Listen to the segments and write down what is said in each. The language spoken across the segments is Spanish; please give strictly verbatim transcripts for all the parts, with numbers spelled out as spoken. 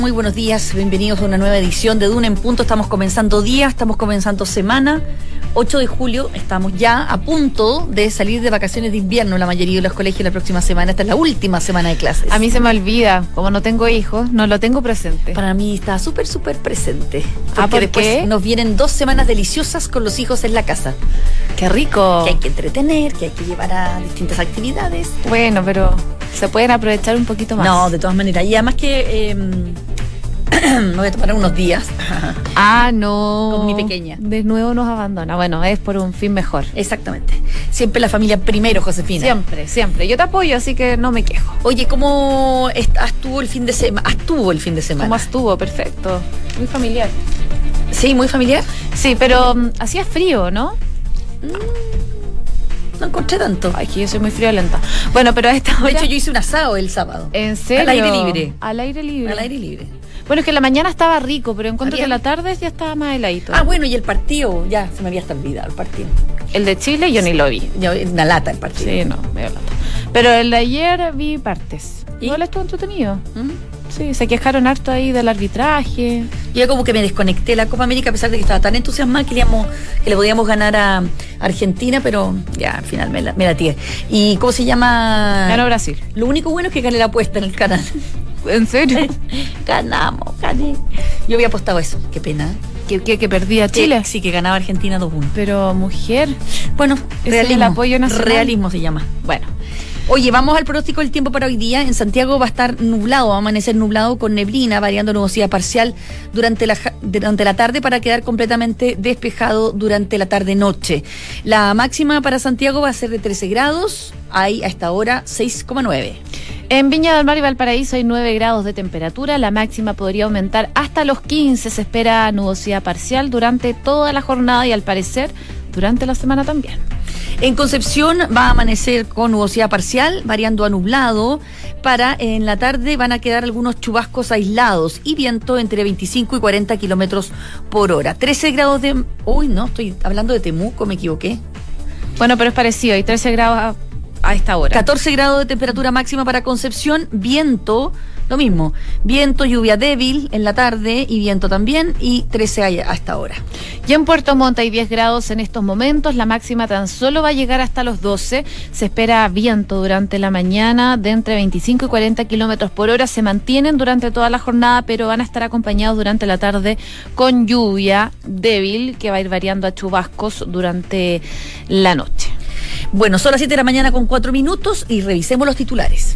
Muy buenos días, bienvenidos a una nueva edición de Duna en Punto. Estamos comenzando día, estamos comenzando semana. ocho de julio, estamos ya a punto de salir de vacaciones de invierno la mayoría de los colegios la próxima semana. Esta es la última semana de clases. A mí se me olvida, como no tengo hijos, no lo tengo presente. Para mí está súper, súper presente. Ah, ¿por después qué? Nos vienen dos semanas deliciosas con los hijos en la casa. ¡Qué rico! Que hay que entretener, que hay que llevar a distintas actividades. Bueno, pero se pueden aprovechar un poquito más. No, de todas maneras. Y además que... Eh, me voy a tomar unos días. Ah, no. Con mi pequeña. De nuevo nos abandona. Bueno, es por un fin mejor. Exactamente. Siempre la familia primero, Josefina. Siempre, siempre. Yo te apoyo, así que no me quejo. Oye, ¿cómo estuvo el fin de semana? Estuvo el fin de semana. ¿Cómo estuvo? Perfecto. Muy familiar. Sí, muy familiar. Sí, pero um, hacía frío, ¿no? Mm, no encontré tanto. Ay, que yo soy muy friolenta. Bueno, pero a esta hora... De hecho, yo hice un asado el sábado. ¿En serio? Al aire libre. Al aire libre. Al aire libre. Bueno, es que en la mañana estaba rico, pero encuentro Había... que en la tarde ya estaba más heladito. Ah, bueno, y el partido, ya se me había hasta olvidado el partido. El de Chile yo ni lo vi. Ya, una lata el partido. Sí, no, medio lata. Pero el de ayer vi partes. ¿Y? Igual estuvo entretenido. ¿Mm? Sí, se quejaron harto ahí del arbitraje. Y ya como que me desconecté de la Copa América a pesar de que estaba tan entusiasmada que, íbamos, que le podíamos ganar a Argentina, pero ya al final me la, me la tiré. ¿Y cómo se llama? Ganó Brasil. Lo único bueno es que gané la apuesta en el canal. ¿En serio? Ganamos, gané. Yo había apostado eso, qué pena. ¿Que, que, que perdía Chile? Sí, sí, que ganaba Argentina dos uno. Pero mujer, bueno, ese realismo, es el apoyo nacional. Realismo se llama. Bueno. Oye, vamos al pronóstico del tiempo para hoy día. En Santiago va a estar nublado, va a amanecer nublado con neblina, variando nubosidad parcial durante la, durante la tarde para quedar completamente despejado durante la tarde-noche. La máxima para Santiago va a ser de trece grados, hay a esta hora seis coma nueve. En Viña del Mar y Valparaíso hay nueve grados de temperatura, la máxima podría aumentar hasta los quince, se espera nubosidad parcial durante toda la jornada y al parecer durante la semana también. En Concepción va a amanecer con nubosidad parcial, variando a nublado. Para en la tarde van a quedar algunos chubascos aislados y viento entre veinticinco y cuarenta kilómetros por hora. trece grados de... Uy, no, estoy hablando de Temuco, me equivoqué. Bueno, pero es parecido, hay trece grados a, a esta hora. catorce grados de temperatura máxima para Concepción, viento, lo mismo, viento, lluvia débil en la tarde y viento también, y trece a esta hora. Y en Puerto Montt hay diez grados en estos momentos, la máxima tan solo va a llegar hasta los doce, se espera viento durante la mañana de entre veinticinco y cuarenta kilómetros por hora, se mantienen durante toda la jornada, pero van a estar acompañados durante la tarde con lluvia débil que va a ir variando a chubascos durante la noche. Bueno, son las siete de la mañana con cuatro minutos y revisemos los titulares.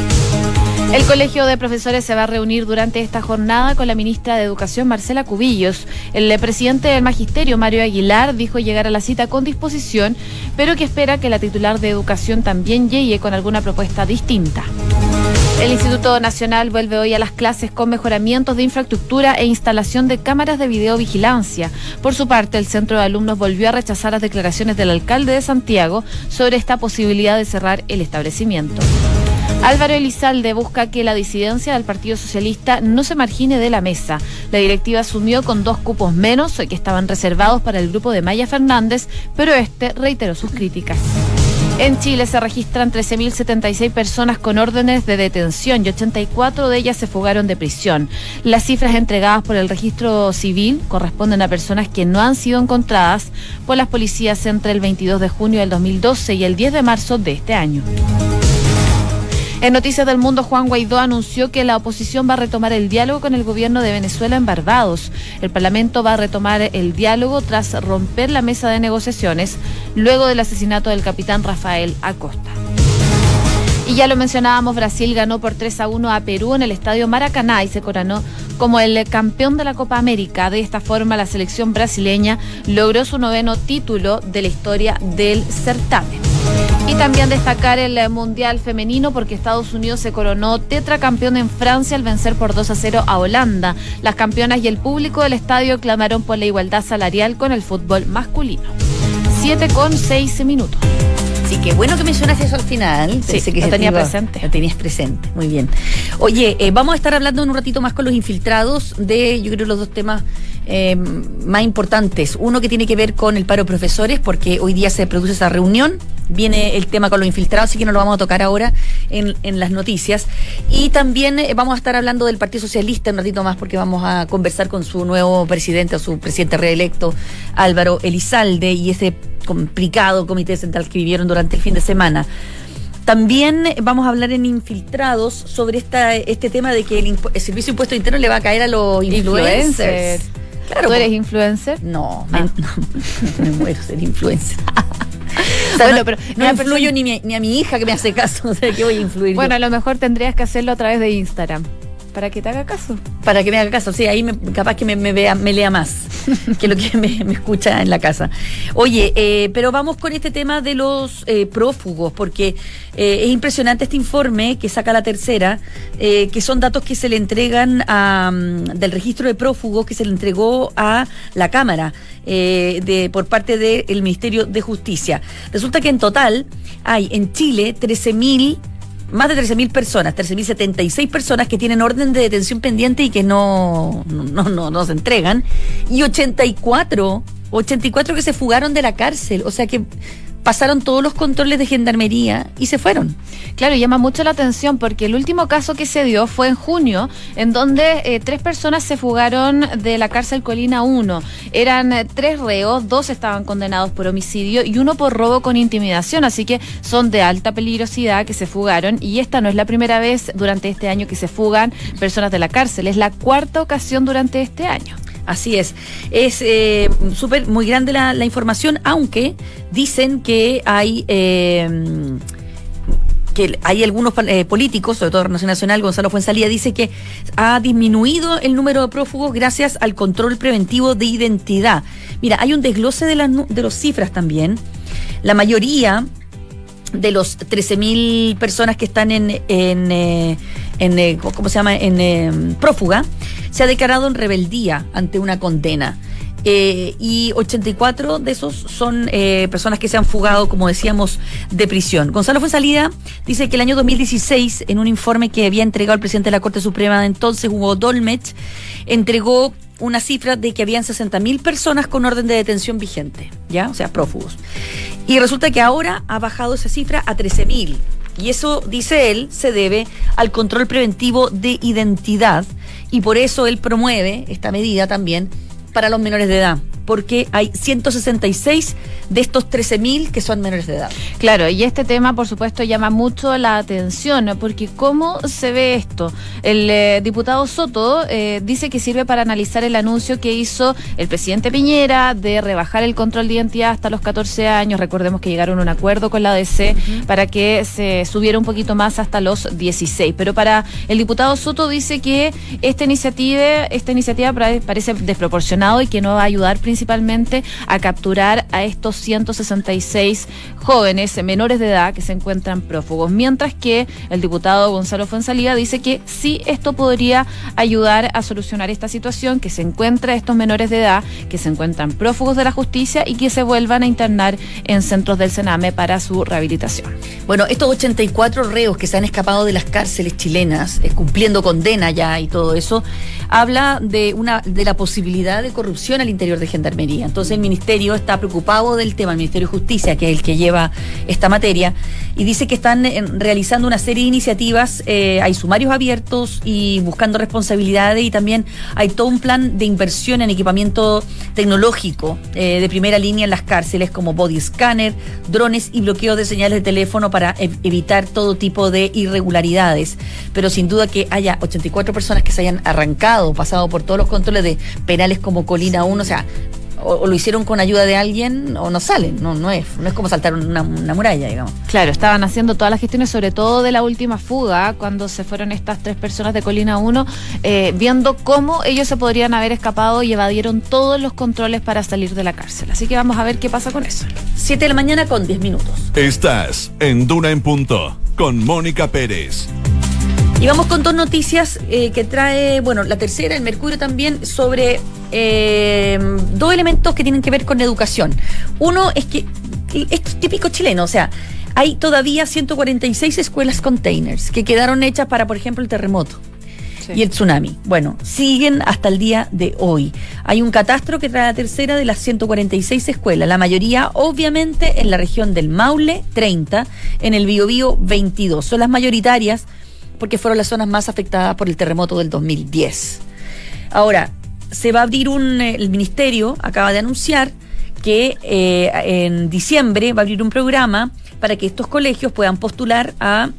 El Colegio de Profesores se va a reunir durante esta jornada con la ministra de Educación, Marcela Cubillos. El presidente del Magisterio, Mario Aguilar, dijo llegar a la cita con disposición, pero que espera que la titular de Educación también llegue con alguna propuesta distinta. El Instituto Nacional vuelve hoy a las clases con mejoramientos de infraestructura e instalación de cámaras de videovigilancia. Por su parte, el Centro de Alumnos volvió a rechazar las declaraciones del alcalde de Santiago sobre esta posibilidad de cerrar el establecimiento. Álvaro Elizalde busca que la disidencia del Partido Socialista no se margine de la mesa. La directiva asumió con dos cupos menos que estaban reservados para el grupo de Maya Fernández, pero este reiteró sus críticas. En Chile se registran trece mil setenta y seis personas con órdenes de detención y ochenta y cuatro de ellas se fugaron de prisión. Las cifras entregadas por el registro civil corresponden a personas que no han sido encontradas por las policías entre el veintidós de junio del dos mil doce y el diez de marzo de este año. En Noticias del Mundo, Juan Guaidó anunció que la oposición va a retomar el diálogo con el gobierno de Venezuela en Barbados. El Parlamento va a retomar el diálogo tras romper la mesa de negociaciones luego del asesinato del capitán Rafael Acosta. Y ya lo mencionábamos, Brasil ganó por tres a uno a Perú en el estadio Maracaná y se coronó como el campeón de la Copa América. De esta forma, la selección brasileña logró su noveno título de la historia del certamen. Y también destacar el Mundial Femenino porque Estados Unidos se coronó tetracampeón en Francia al vencer por dos a cero a Holanda. Las campeonas y el público del estadio clamaron por la igualdad salarial con el fútbol masculino. siete con seis minutos. Sí, qué bueno que mencionaste eso al final. Sí, Pensé que lo se tenía te iba- presente. Lo tenías presente, muy bien. Oye, eh, vamos a estar hablando en un ratito más con los infiltrados de, yo creo, los dos temas eh, más importantes. Uno que tiene que ver con el paro de profesores, porque hoy día se produce esa reunión viene el tema con los infiltrados, así que no lo vamos a tocar ahora en, en las noticias. Y también eh, vamos a estar hablando del Partido Socialista un ratito más, porque vamos a conversar con su nuevo presidente, o su presidente reelecto, Álvaro Elizalde, y ese complicado comité central que vivieron durante el fin de semana. También vamos a hablar en Infiltrados sobre esta, este tema de que el, impu- el Servicio de Impuesto Interno le va a caer a los influencers. Influencer. Claro, ¿Tú eres po- influencer? No, Ah. me, no, me muero ser influencer. O sea, Bueno, no, pero no la influyo persona- ni, mi- ni a mi hija que me hace caso, o sea, que voy a influir Bueno, yo? a lo mejor tendrías que hacerlo a través de Instagram para que te haga caso. Para que me haga caso, sí, ahí me, capaz que me, me vea, me lea más que lo que me, me escucha en la casa. Oye, eh, pero vamos con este tema de los eh, prófugos, porque eh, es impresionante este informe que saca La Tercera, eh, que son datos que se le entregan a, um, del registro de prófugos que se le entregó a la Cámara eh, de por parte del Ministerio de Justicia. Resulta que en total hay en Chile trece mil más de trece mil personas, trece mil setenta y seis personas que tienen orden de detención pendiente y que no, no, no, no se entregan, y ochenta y cuatro que se fugaron de la cárcel, o sea que pasaron todos los controles de gendarmería y se fueron. Claro, llama mucho la atención porque el último caso que se dio fue en junio, en donde eh, tres personas se fugaron de la cárcel Colina uno. Eran eh, tres reos, dos estaban condenados por homicidio y uno por robo con intimidación, así que son de alta peligrosidad que se fugaron, y esta no es la primera vez durante este año que se fugan personas de la cárcel, es la cuarta ocasión durante este año. Así es, es eh, súper, muy grande la, la información, aunque dicen que hay eh, que hay algunos eh, políticos, sobre todo Renovación Nacional, Gonzalo Fuenzalía, dice que ha disminuido el número de prófugos gracias al control preventivo de identidad. Mira, hay un desglose de las de las cifras también. La mayoría de los trece mil personas que están en, en, eh, en eh, ¿cómo se llama? En eh, prófuga, se ha declarado en rebeldía ante una condena. Eh, y ochenta y cuatro de esos son eh, personas que se han fugado, como decíamos, de prisión. Gonzalo Fuenzalía dice que el año dos mil dieciséis, en un informe que había entregado el presidente de la Corte Suprema de entonces, Hugo Dolmetsch, entregó una cifra de que habían sesenta mil personas con orden de detención vigente, ¿ya? O sea, prófugos. Y resulta que ahora ha bajado esa cifra a trece mil. Y eso, dice él, se debe al control preventivo de identidad. Y por eso él promueve esta medida también para los menores de edad, porque hay ciento sesenta y seis de estos trece mil que son menores de edad. Claro, y este tema, por supuesto, llama mucho la atención, ¿no? Porque ¿cómo se ve esto? El eh, diputado Soto eh, dice que sirve para analizar el anuncio que hizo el presidente Piñera de rebajar el control de identidad hasta los catorce años. Recordemos que llegaron a un acuerdo con la A D C uh-huh. para que se subiera un poquito más hasta los dieciséis. Pero para el diputado Soto dice que esta iniciativa, esta iniciativa parece desproporcionada y que no va a ayudar principalmente a capturar a estos ciento sesenta y seis jóvenes menores de edad que se encuentran prófugos, mientras que el diputado Gonzalo Fuenzalía dice que sí, esto podría ayudar a solucionar esta situación, que se encuentra estos menores de edad que se encuentran prófugos de la justicia y que se vuelvan a internar en centros del Sename para su rehabilitación. Bueno, estos ochenta y cuatro reos que se han escapado de las cárceles chilenas, eh, cumpliendo condena ya y todo eso, habla de una de la posibilidad de corrupción al interior de Gendarmería. Entonces el Ministerio está preocupado del tema, el Ministerio de Justicia, que es el que lleva esta materia, y dice que están eh, realizando una serie de iniciativas, eh, hay sumarios abiertos y buscando responsabilidades, y también hay todo un plan de inversión en equipamiento tecnológico eh, de primera línea en las cárceles, como body scanner, drones y bloqueo de señales de teléfono para ev- evitar todo tipo de irregularidades. Pero sin duda que haya ochenta y cuatro personas que se hayan arrancado, pasado por todos los controles de penales como Colina uno, o sea, o, o lo hicieron con ayuda de alguien o no salen, no no es no es como saltar una, una muralla, digamos. Claro, estaban haciendo todas las gestiones, sobre todo de la última fuga, cuando se fueron estas tres personas de Colina uno, eh, viendo cómo ellos se podrían haber escapado y evadieron todos los controles para salir de la cárcel. Así que vamos a ver qué pasa con eso. siete de la mañana con diez minutos. Estás en Duna en Punto, con Mónica Pérez. Y vamos con dos noticias eh, que trae, bueno, La Tercera, el Mercurio también, sobre eh, dos elementos que tienen que ver con educación. Uno es que es típico chileno, o sea, hay todavía ciento cuarenta y seis escuelas containers que quedaron hechas para, por ejemplo, el terremoto. sí. y el tsunami. Bueno, siguen hasta el día de hoy. Hay un catastro que trae la tercera de las ciento cuarenta y seis escuelas, la mayoría obviamente en la región del Maule, treinta, en el Biobío, veintidós. Son las mayoritarias porque fueron las zonas más afectadas por el terremoto del dos mil diez. Ahora, se va a abrir un, el ministerio acaba de anunciar que eh, en diciembre va a abrir un programa para que estos colegios puedan postular a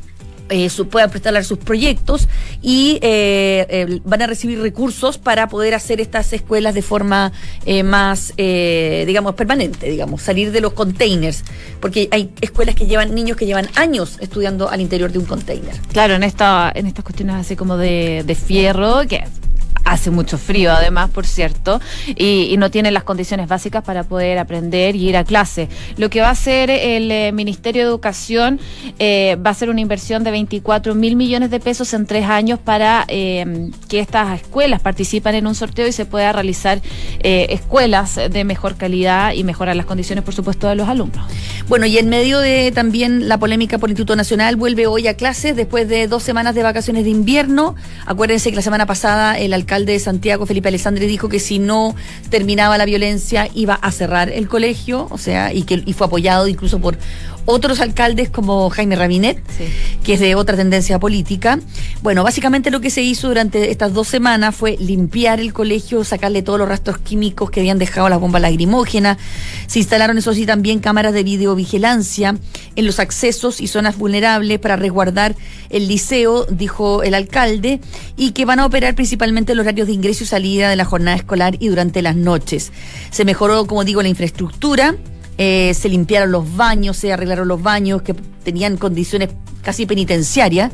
Eh, su, puedan presentar sus proyectos y eh, eh, van a recibir recursos para poder hacer estas escuelas de forma eh, más, eh, digamos, permanente, digamos, salir de los containers, porque hay escuelas que llevan niños que llevan años estudiando al interior de un container. Claro, en esta en estas cuestiones así como de, de fierro, que hace mucho frío además, por cierto, y, y no tienen las condiciones básicas para poder aprender y ir a clase. Lo que va a hacer el eh, Ministerio de Educación eh, va a ser una inversión de veinticuatro mil millones de pesos en tres años para eh, que estas escuelas participen en un sorteo y se pueda realizar eh, escuelas de mejor calidad y mejorar las condiciones, por supuesto, de los alumnos. Bueno, y en medio de también la polémica por el Instituto Nacional, vuelve hoy a clases después de dos semanas de vacaciones de invierno. Acuérdense que la semana pasada el alcalde de Santiago, Felipe Alessandri, dijo que si no terminaba la violencia iba a cerrar el colegio, o sea, y que y fue apoyado incluso por otros alcaldes como Jaime Rabinet, sí. que es de otra tendencia política. Bueno, básicamente lo que se hizo durante estas dos semanas fue limpiar el colegio, sacarle todos los rastros químicos que habían dejado las bombas lacrimógenas. Se instalaron, eso sí, también cámaras de videovigilancia en los accesos y zonas vulnerables para resguardar el liceo, dijo el alcalde, y que van a operar principalmente los horarios de ingreso y salida de la jornada escolar y durante las noches. Se mejoró, como digo, la infraestructura. Eh, se limpiaron los baños, se arreglaron los baños que tenían condiciones casi penitenciarias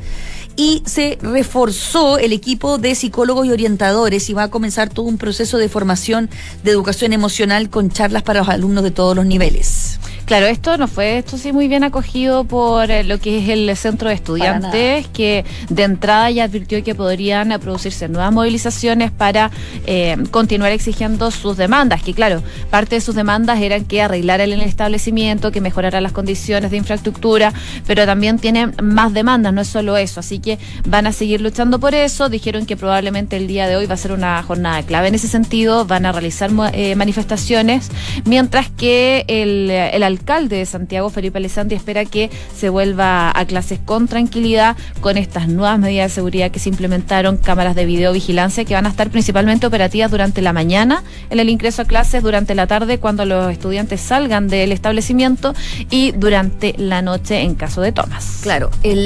y se reforzó el equipo de psicólogos y orientadores y va a comenzar todo un proceso de formación de educación emocional con charlas para los alumnos de todos los niveles. Claro, esto no fue, esto sí muy bien acogido por eh, lo que es el centro de estudiantes, que de entrada ya advirtió que podrían eh, producirse nuevas movilizaciones para eh, continuar exigiendo sus demandas, que claro, parte de sus demandas eran que arreglaran el establecimiento, que mejoraran las condiciones de infraestructura, pero también tienen más demandas, no es solo eso, así que van a seguir luchando por eso. Dijeron que probablemente el día de hoy va a ser una jornada clave en ese sentido, van a realizar eh, manifestaciones, mientras que el, el alcalde de Santiago, Felipe Alessandri, espera que se vuelva a clases con tranquilidad con estas nuevas medidas de seguridad que se implementaron, cámaras de videovigilancia que van a estar principalmente operativas durante la mañana en el ingreso a clases, durante la tarde cuando los estudiantes salgan del establecimiento y durante la noche en caso de tomas. Claro,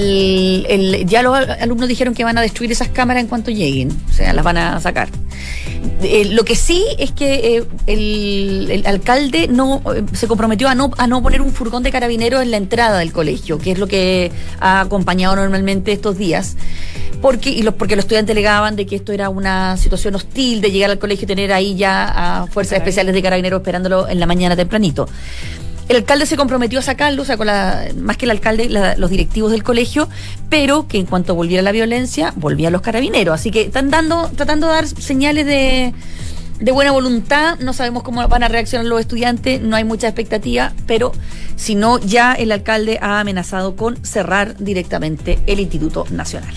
el, el, ya los alumnos dijeron que van a destruir esas cámaras en cuanto lleguen, o sea, las van a sacar. Eh, lo que sí es que eh, el, el alcalde no eh, se comprometió a no a no poner un furgón de carabineros en la entrada del colegio, que es lo que ha acompañado normalmente estos días, porque y los porque los estudiantes alegaban de que esto era una situación hostil de llegar al colegio y tener ahí ya a fuerzas especiales de carabineros esperándolo en la mañana tempranito. El alcalde se comprometió a sacarlo, o sea, con la, más que el alcalde, la, los directivos del colegio, pero que en cuanto volviera la violencia, volvían los carabineros. Así que están dando, tratando de dar señales de, de buena voluntad. No sabemos cómo van a reaccionar los estudiantes, no hay mucha expectativa, pero si no, ya el alcalde ha amenazado con cerrar directamente el Instituto Nacional.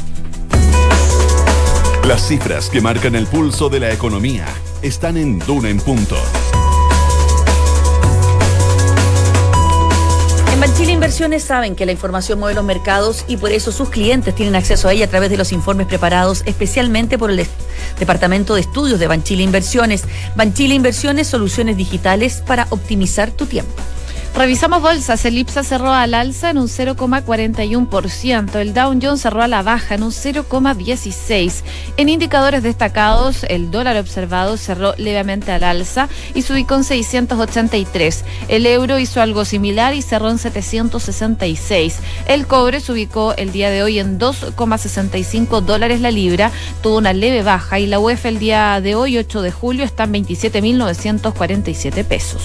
Las cifras que marcan el pulso de la economía están en Duna en Punto. En Banchile Inversiones saben que la información mueve los mercados y por eso sus clientes tienen acceso a ella a través de los informes preparados especialmente por el Departamento de Estudios de Banchile Inversiones. Banchile Inversiones, soluciones digitales para optimizar tu tiempo. Revisamos bolsas, el IPSA cerró al alza en un cero coma cuarenta y uno por ciento, el Dow Jones cerró a la baja en un cero coma dieciséis por ciento. En indicadores destacados, el dólar observado cerró levemente al alza y se ubicó en seiscientos ochenta y tres. El euro hizo algo similar y cerró en setecientos sesenta y seis. El cobre se ubicó el día de hoy en dos coma sesenta y cinco dólares la libra, tuvo una leve baja y la U E F el día de hoy, ocho de julio, está en veintisiete mil novecientos cuarenta y siete pesos.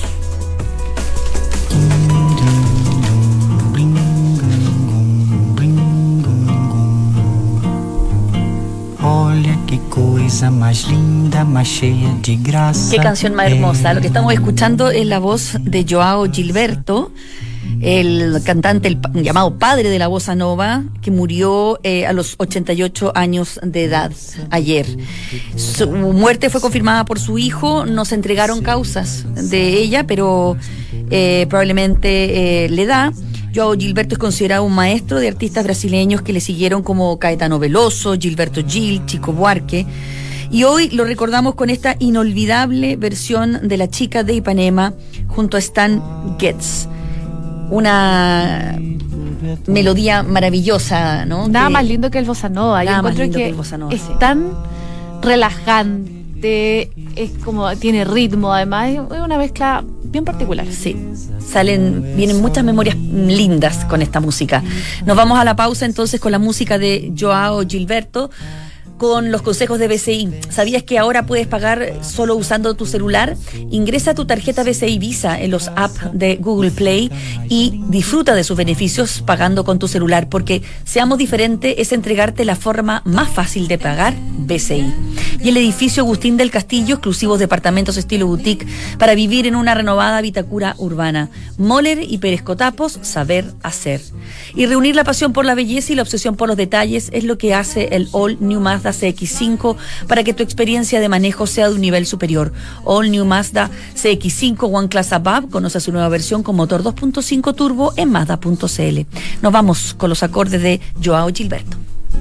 Olha que cosa más linda, más cheia de graça. Qué canción más hermosa. Lo que estamos escuchando es la voz de Joao Gilberto, el cantante, el llamado padre de la bossa nova, que murió eh, a los ochenta y ocho años de edad ayer. Su muerte fue confirmada por su hijo, no se entregaron causas de ella, pero eh, probablemente eh, le da. João Gilberto es considerado un maestro de artistas brasileños que le siguieron como Caetano Veloso, Gilberto Gil, Chico Buarque. Y hoy lo recordamos con esta inolvidable versión de La Chica de Ipanema junto a Stan Getz. Una melodía maravillosa, ¿no? Nada que, más lindo que el bossa nova. Yo encuentro que, que el bossa nova, es sí. tan relajante, es como tiene ritmo, además es una mezcla bien particular. Sí, salen, vienen muchas memorias lindas con esta música. Nos vamos a la pausa entonces con la música de João Gilberto, con los consejos de B C I. ¿Sabías que ahora puedes pagar solo usando tu celular? Ingresa tu tarjeta B C I Visa en los apps de Google Play y disfruta de sus beneficios pagando con tu celular, porque Seamos Diferente es entregarte la forma más fácil de pagar B C I. Y el edificio Agustín del Castillo, exclusivos departamentos estilo boutique para vivir en una renovada Vitacura urbana. Moller y Pérez Cotapos, saber hacer. Y reunir la pasión por la belleza y la obsesión por los detalles es lo que hace el All New Mazda C X cinco para que tu experiencia de manejo sea de un nivel superior. All New Mazda C X cinco One Class Above conoce su nueva versión con motor dos punto cinco turbo en Mazda punto c l. Nos vamos con los acordes de João Gilberto.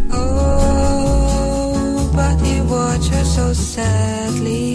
Oh, but you watch her so sadly.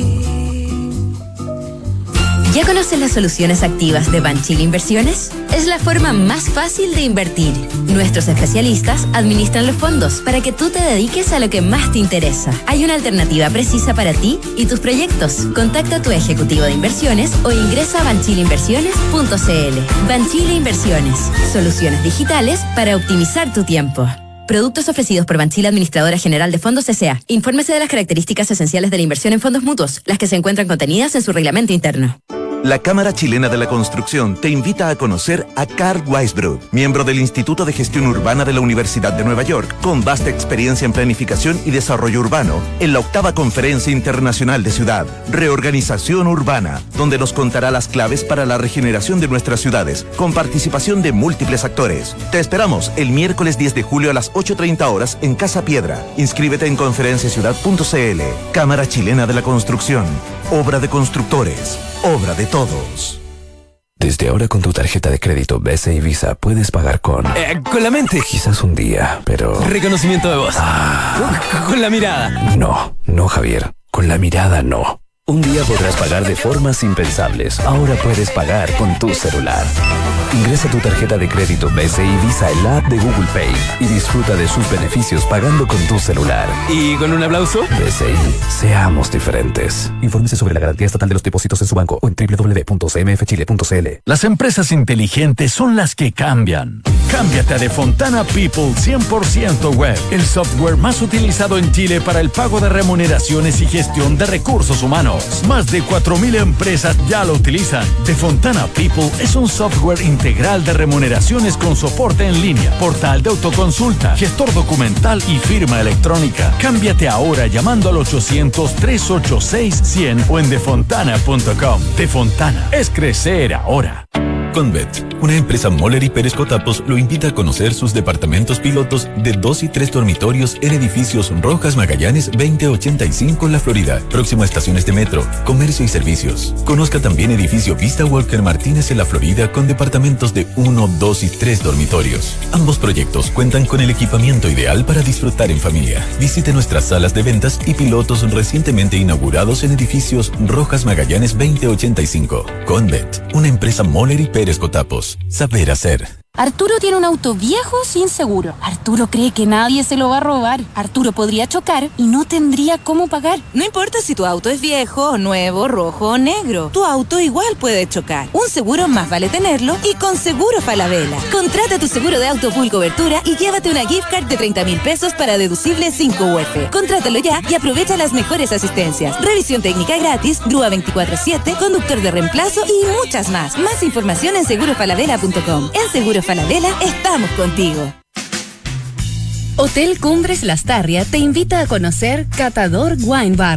¿Ya conoces las soluciones activas de Banchile Inversiones? Es la forma más fácil de invertir. Nuestros especialistas administran los fondos para que tú te dediques a lo que más te interesa. Hay una alternativa precisa para ti y tus proyectos. Contacta a tu ejecutivo de inversiones o ingresa a banchile inversiones punto c l. Banchile Inversiones. Soluciones digitales para optimizar tu tiempo. Productos ofrecidos por Banchile Administradora General de Fondos S A Infórmese de las características esenciales de la inversión en fondos mutuos, las que se encuentran contenidas en su reglamento interno. La Cámara Chilena de la Construcción te invita a conocer a Carl Weisbrod, miembro del Instituto de Gestión Urbana de la Universidad de Nueva York, con vasta experiencia en planificación y desarrollo urbano, en la octava Conferencia Internacional de Ciudad, Reorganización Urbana, donde nos contará las claves para la regeneración de nuestras ciudades, con participación de múltiples actores. Te esperamos el miércoles diez de julio a las ocho treinta horas en Casa Piedra. Inscríbete en conferencia ciudad punto c l. Cámara Chilena de la Construcción. Obra de constructores. Obra de todos. Desde ahora con tu tarjeta de crédito B C I Visa puedes pagar con... Eh, con la mente. Quizás un día, pero... Reconocimiento de voz. Ah. Con la mirada. No, no Javier. Con la mirada no. Un día podrás pagar de formas impensables. Ahora puedes pagar con tu celular. Ingresa tu tarjeta de crédito B C I Visa en la app de Google Pay y disfruta de sus beneficios pagando con tu celular. ¿Y con un aplauso? B C I, seamos diferentes. Infórmese sobre la garantía estatal de los depósitos en su banco o en doble u doble u doble u punto c m f chile punto c l. Las empresas inteligentes son las que cambian. Cámbiate a Defontana People cien por ciento Web, el software más utilizado en Chile para el pago de remuneraciones y gestión de recursos humanos. Más de cuatro mil empresas ya lo utilizan. Defontana People es un software integral de remuneraciones con soporte en línea, portal de autoconsulta, gestor documental y firma electrónica. Cámbiate ahora llamando al ochocientos, trescientos ochenta y seis, cien o en defontana punto com. Defontana es crecer ahora. Convet, una empresa Moller y Pérez Cotapos, lo invita a conocer sus departamentos pilotos de dos y tres dormitorios en edificios Rojas Magallanes veinte ochenta y cinco en la Florida, próximo a estaciones de metro, comercio y servicios. Conozca también edificio Vista Walker Martínez en la Florida con departamentos de uno, dos y tres dormitorios. Ambos proyectos cuentan con el equipamiento ideal para disfrutar en familia. Visite nuestras salas de ventas y pilotos recientemente inaugurados en edificios Rojas Magallanes veinte ochenta y cinco. Convet, una empresa Moller y Pérez Cotapos. Saber hacer. Arturo tiene un auto viejo sin seguro. Arturo cree que nadie se lo va a robar. Arturo podría chocar y no tendría cómo pagar. No importa si tu auto es viejo, nuevo, rojo o negro. Tu auto igual puede chocar. Un seguro más vale tenerlo y con Seguro Falabella. Contrata tu seguro de auto full cobertura y llévate una gift card de treinta mil pesos para deducible cinco U F. Contrátalo ya y aprovecha las mejores asistencias. Revisión técnica gratis, grúa veinticuatro siete, conductor de reemplazo y muchas más. Más información en seguro falabella punto com. En Seguro Falabella estamos contigo. Hotel Cumbres Lastarria te invita a conocer Catador Wine Barra.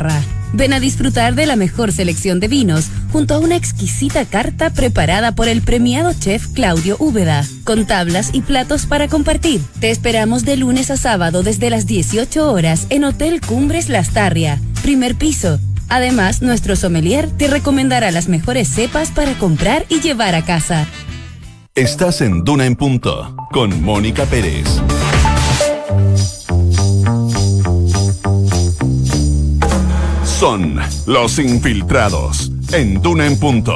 Ven a disfrutar de la mejor selección de vinos junto a una exquisita carta preparada por el premiado chef Claudio Úbeda, con tablas y platos para compartir. Te esperamos de lunes a sábado desde las dieciocho horas en Hotel Cumbres Lastarria, primer piso. Además, nuestro sommelier te recomendará las mejores cepas para comprar y llevar a casa. Estás en Duna en Punto con Mónica Pérez. Son los infiltrados en Duna en Punto.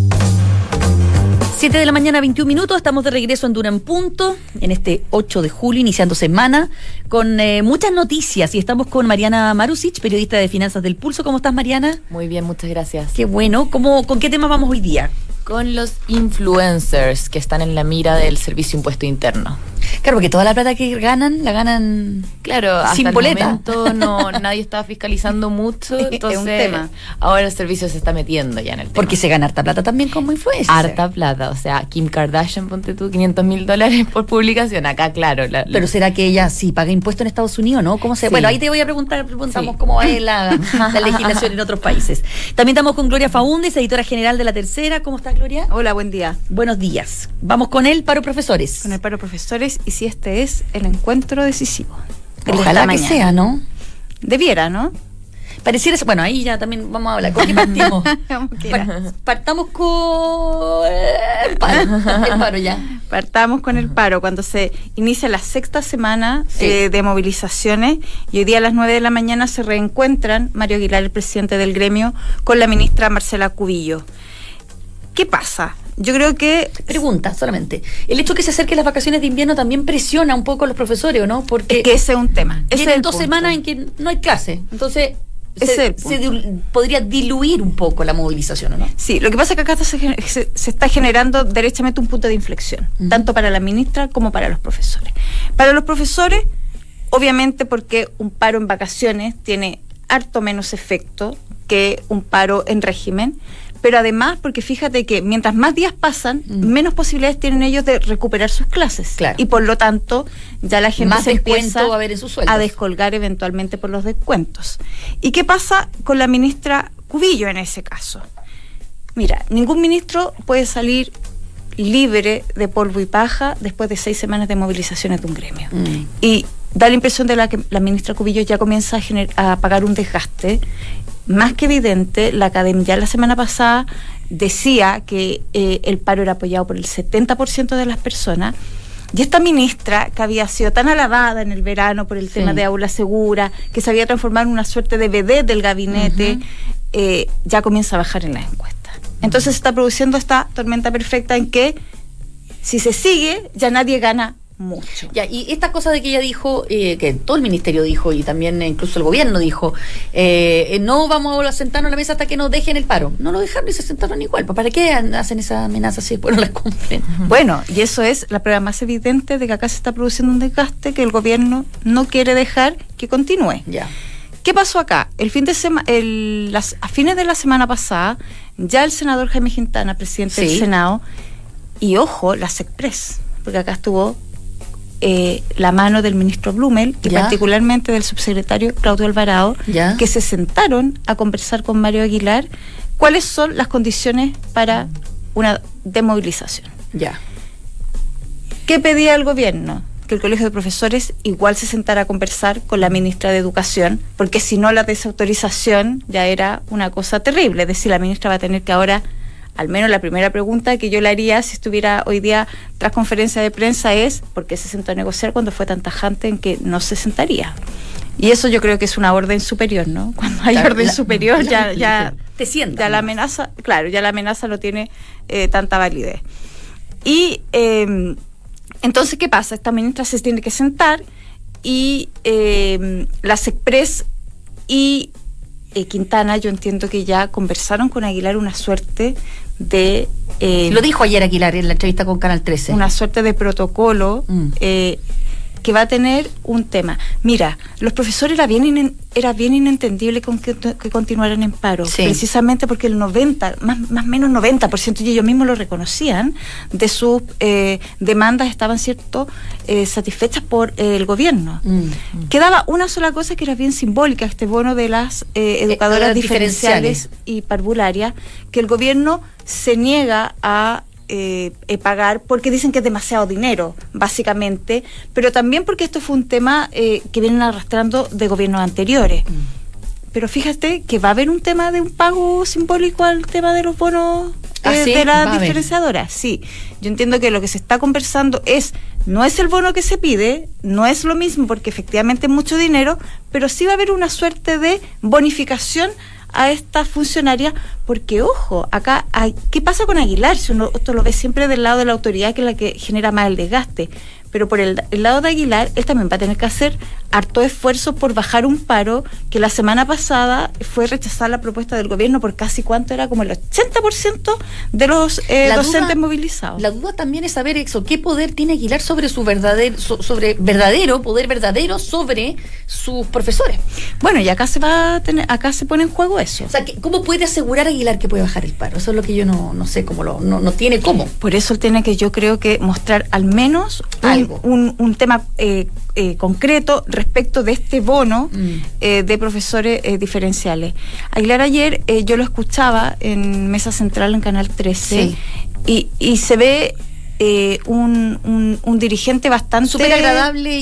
siete de la mañana, veintiún minutos, estamos de regreso en Duna en Punto, en este ocho de julio, iniciando semana, con eh, muchas noticias, y estamos con Mariana Marusic, periodista de Finanzas del Pulso. ¿Cómo estás, Mariana? Muy bien, muchas gracias. Qué bueno. ¿Cómo, ¿Con qué tema vamos hoy día? Con los influencers que están en la mira del Servicio Impuesto Interno. Claro, porque toda la plata que ganan, la ganan claro, hasta sin el boleta. momento no, nadie estaba fiscalizando mucho, entonces es un tema. Ahora el servicio se está metiendo ya en el tema. Porque se gana harta plata también como influencer. Harta plata, o sea, Kim Kardashian, ponte tú, quinientos mil dólares por publicación, acá claro. La, la... Pero ¿será que ella sí paga impuestos en Estados Unidos, no? ¿Cómo se? Sí. Bueno, ahí te voy a preguntar, preguntamos Sí. cómo va la, la legislación en otros países. También estamos con Gloria Faúndez, editora general de La Tercera. ¿Cómo estás, Gloria? Hola, buen día. Buenos días. Vamos con el paro profesores. Con el paro profesores, y si este es el encuentro decisivo. Ojalá que sea, ¿no? Debiera, ¿no? Pareciera, bueno, ahí ya también vamos a hablar. ¿Con qué partimos? Par- partamos con el paro, el paro ya. Partamos con el paro, cuando se inicia la sexta semana Sí. eh, de movilizaciones, y hoy día a las nueve de la mañana se reencuentran Mario Aguilar, el presidente del gremio, con la ministra Marcela Cubillos. ¿Qué pasa? Yo creo que... Pregunta solamente. El hecho que se acerquen las vacaciones de invierno también presiona un poco a los profesores, ¿o no? Porque es que ese es un tema. Ese vienen es el dos punto. semanas en que no hay clase. Entonces, Ese se, es el se punto. dil- podría diluir un poco la movilización, ¿o no? Sí, lo que pasa es que acá se, se, se está generando derechamente un punto de inflexión, uh-huh. tanto para la ministra como para los profesores. Para los profesores, obviamente porque un paro en vacaciones tiene harto menos efecto que un paro en régimen, pero además porque fíjate que mientras más días pasan, mm. menos posibilidades tienen ellos de recuperar sus clases. Claro. Y por lo tanto, ya la gente más se descuento empieza va a haber en sus sueldos. a descolgar eventualmente por los descuentos. ¿Y qué pasa con la ministra Cubillos en ese caso? Mira, ningún ministro puede salir libre de polvo y paja después de seis semanas de movilizaciones de un gremio. Mm. Y da la impresión de la que la ministra Cubillos ya comienza a, gener- a pagar un desgaste más que evidente. La academia ya la semana pasada decía que eh, el paro era apoyado por el setenta por ciento de las personas, y esta ministra, que había sido tan alabada en el verano por el sí. tema de aula segura, que se había transformado en una suerte de vedette del gabinete, uh-huh. eh, ya comienza a bajar en las encuestas. Entonces se está produciendo esta tormenta perfecta en que si se sigue, ya nadie gana mucho. Ya, y esta cosa de que ella dijo, eh, que todo el ministerio dijo, y también incluso el gobierno dijo, eh, no vamos a sentarnos a la mesa hasta que nos dejen el paro. No lo dejaron y se sentaron igual. ¿Para qué hacen esa amenaza si después no las cumplen? Bueno, y eso es la prueba más evidente de que acá se está produciendo un desgaste que el gobierno no quiere dejar que continúe. Ya. ¿Qué pasó acá? El fin de semana, el, las, a fines de la semana pasada, ya el senador Jaime Quintana, presidente sí. del Senado, y ojo, la SECPRES, porque acá estuvo Eh, la mano del ministro Blumel y ¿Ya? particularmente del subsecretario Claudio Alvarado, ¿Ya? que se sentaron a conversar con Mario Aguilar cuáles son las condiciones para una demovilización. Ya. ¿Qué pedía el gobierno? Que el colegio de profesores igual se sentara a conversar con la ministra de Educación, porque si no la desautorización ya era una cosa terrible. Es decir, la ministra va a tener que ahora, al menos la primera pregunta que yo le haría si estuviera hoy día tras conferencia de prensa es ¿por qué se sentó a negociar cuando fue tan tajante en que no se sentaría? Y eso yo creo que es una orden superior, ¿no? Cuando hay la, orden la, superior la, ya, ya, te sientas, ya la amenaza, claro, ya la amenaza no tiene eh, tanta validez. Y eh, entonces, ¿qué pasa? Esta ministra se tiene que sentar y eh, la SECPRES y Eh, Quintana, yo entiendo que ya conversaron con Aguilar una suerte de... Eh, Lo dijo ayer Aguilar en la entrevista con Canal trece. Una suerte de protocolo mm. eh, que va a tener un tema. Mira, los profesores era bien, in, era bien inentendible con que, que continuaran en paro, sí. precisamente porque el noventa, más más menos noventa por ciento, y ellos mismos lo reconocían, de sus eh, demandas estaban, cierto, eh, satisfechas por eh, el gobierno. Mm, mm. Quedaba una sola cosa que era bien simbólica, este bono de las eh, educadoras eh, diferenciales, diferenciales y parvularias, que el gobierno se niega a Eh, eh, pagar porque dicen que es demasiado dinero, básicamente, pero también porque esto fue un tema eh, que vienen arrastrando de gobiernos anteriores. Mm. Pero fíjate que va a haber un tema de un pago simbólico al tema de los bonos eh, ¿Ah, sí? de las diferenciadoras. Sí, yo entiendo que lo que se está conversando es, no es el bono que se pide, no es lo mismo porque efectivamente es mucho dinero, pero sí va a haber una suerte de bonificación a esta funcionaria, porque ojo, acá hay, ¿qué pasa con Aguilar? Si uno esto lo ve siempre del lado de la autoridad, que es la que genera más el desgaste, pero por el, el lado de Aguilar, él también va a tener que hacer harto esfuerzo por bajar un paro que la semana pasada fue rechazar la propuesta del gobierno por casi cuánto era, como el ochenta por ciento de los eh, docentes duda, movilizados. La duda también es saber eso, ¿qué poder tiene Aguilar sobre su verdadero, so, sobre verdadero, poder verdadero sobre sus profesores? Bueno, y acá se va a tener, acá se pone en juego eso. O sea, ¿cómo puede asegurar Aguilar que puede bajar el paro? Eso es lo que yo no, no sé cómo lo, no, no tiene cómo. Por eso él tiene que, yo creo que mostrar al menos algo, un, un, un tema eh, eh, concreto respecto de este bono mm. eh, de profesores eh, diferenciales. Aguilar ayer, eh, yo lo escuchaba en Mesa Central en Canal trece, sí. y, y se ve eh, un, un, un dirigente bastante... súper agradable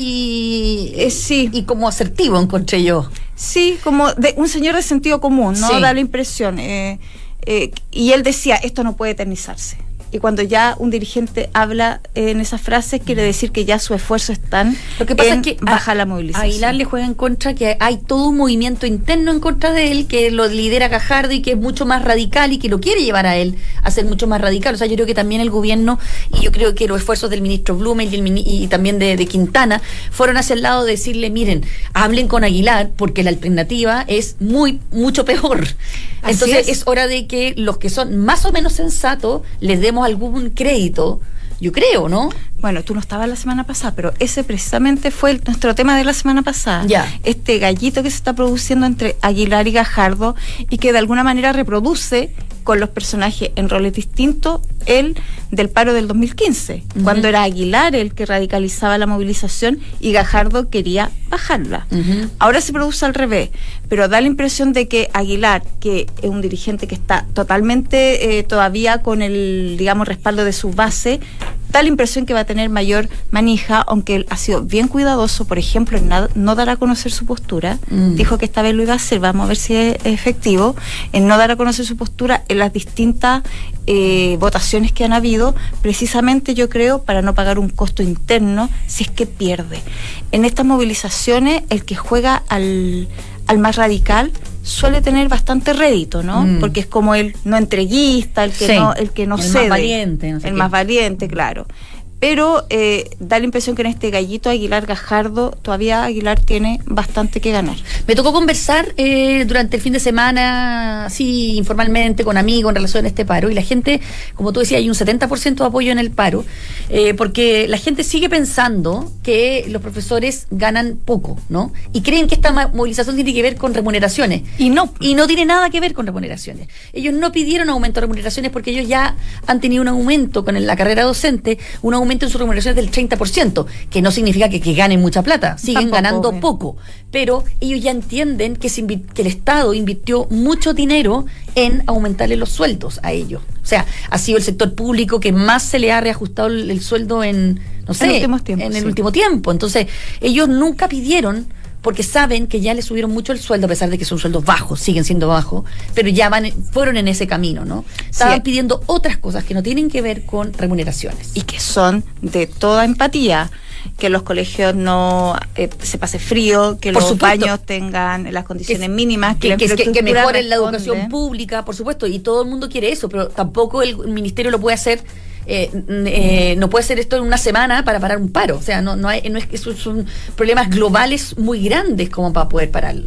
y, eh, sí. y como asertivo, encontré yo. Sí, como de un señor de sentido común, ¿no? Sí. Da la impresión. Eh, eh, y él decía, esto no puede eternizarse. Y cuando ya un dirigente habla eh, en esas frases, quiere decir que ya sus esfuerzos están Lo que pasa en es que bajar a, la movilización. A Aguilar le juega en contra que hay todo un movimiento interno en contra de él, que lo lidera Gajardo y que es mucho más radical y que lo quiere llevar a él a ser mucho más radical. O sea, yo creo que también el gobierno, y yo creo que los esfuerzos del ministro Blumen y, el, y también de, de Quintana, fueron hacia el lado de decirle, miren, hablen con Aguilar porque la alternativa es muy, mucho peor. Así Entonces es. es hora de que los que son más o menos sensatos les demos algún crédito, yo creo, ¿no? Bueno, tú no estabas la semana pasada, pero ese precisamente fue el, nuestro tema de la semana pasada. Ya. Este gallito que se está produciendo entre Aguilar y Gajardo y que de alguna manera reproduce con los personajes en roles distintos el del paro del dos mil quince, uh-huh. cuando era Aguilar el que radicalizaba la movilización y Gajardo quería bajarla. Uh-huh. Ahora se produce al revés, pero da la impresión de que Aguilar, que es un dirigente que está totalmente eh, todavía con el, digamos, respaldo de su base, da la impresión que va a tener mayor manija, aunque él ha sido bien cuidadoso, por ejemplo, en no, no dar a conocer su postura. Mm. Dijo que esta vez lo iba a hacer, vamos a ver si es efectivo, en no dar a conocer su postura en las distintas eh, votaciones que han habido, precisamente yo creo para no pagar un costo interno si es que pierde. En estas movilizaciones, el que juega al, al más radical suele tener bastante rédito, ¿no? Mm. Porque es como el no entreguista, el que sí. no, el que no el cede. Más valiente, no sé el qué. más valiente, claro. Pero eh, da la impresión que en este gallito Aguilar Gajardo todavía Aguilar tiene bastante que ganar. Me tocó conversar eh, durante el fin de semana, así informalmente, con amigos en relación a este paro, y la gente, como tú decías, hay un setenta por ciento de apoyo en el paro, eh, porque la gente sigue pensando que los profesores ganan poco, ¿no? Y creen que esta movilización tiene que ver con remuneraciones. Y no. Y no tiene nada que ver con remuneraciones. Ellos no pidieron aumento de remuneraciones porque ellos ya han tenido un aumento con la carrera docente, un aumento en su remuneración del treinta por ciento, que no significa que, que ganen mucha plata, siguen Tampoco, ganando eh. poco, pero ellos ya entienden que, se invi- que el Estado invirtió mucho dinero en aumentarle los sueldos a ellos. O sea, ha sido el sector público que más se le ha reajustado el, el sueldo en, no sé, en, tiempos, en el sí. último tiempo. Entonces, ellos nunca pidieron, porque saben que ya les subieron mucho el sueldo, a pesar de que son sueldos bajos, siguen siendo bajos, pero ya van, fueron en ese camino, ¿no? Estaban sí. pidiendo otras cosas que no tienen que ver con remuneraciones. Y que son de toda empatía, que los colegios no eh, se pase frío, que por los supuesto. baños tengan las condiciones que, mínimas, que, que, la que, que mejoren responde. la educación pública, por supuesto, y todo el mundo quiere eso, pero tampoco el ministerio lo puede hacer. Eh, eh, no puede ser esto en una semana para parar un paro. O sea, no, no, hay, no es que son, son problemas globales muy grandes como para poder pararlo.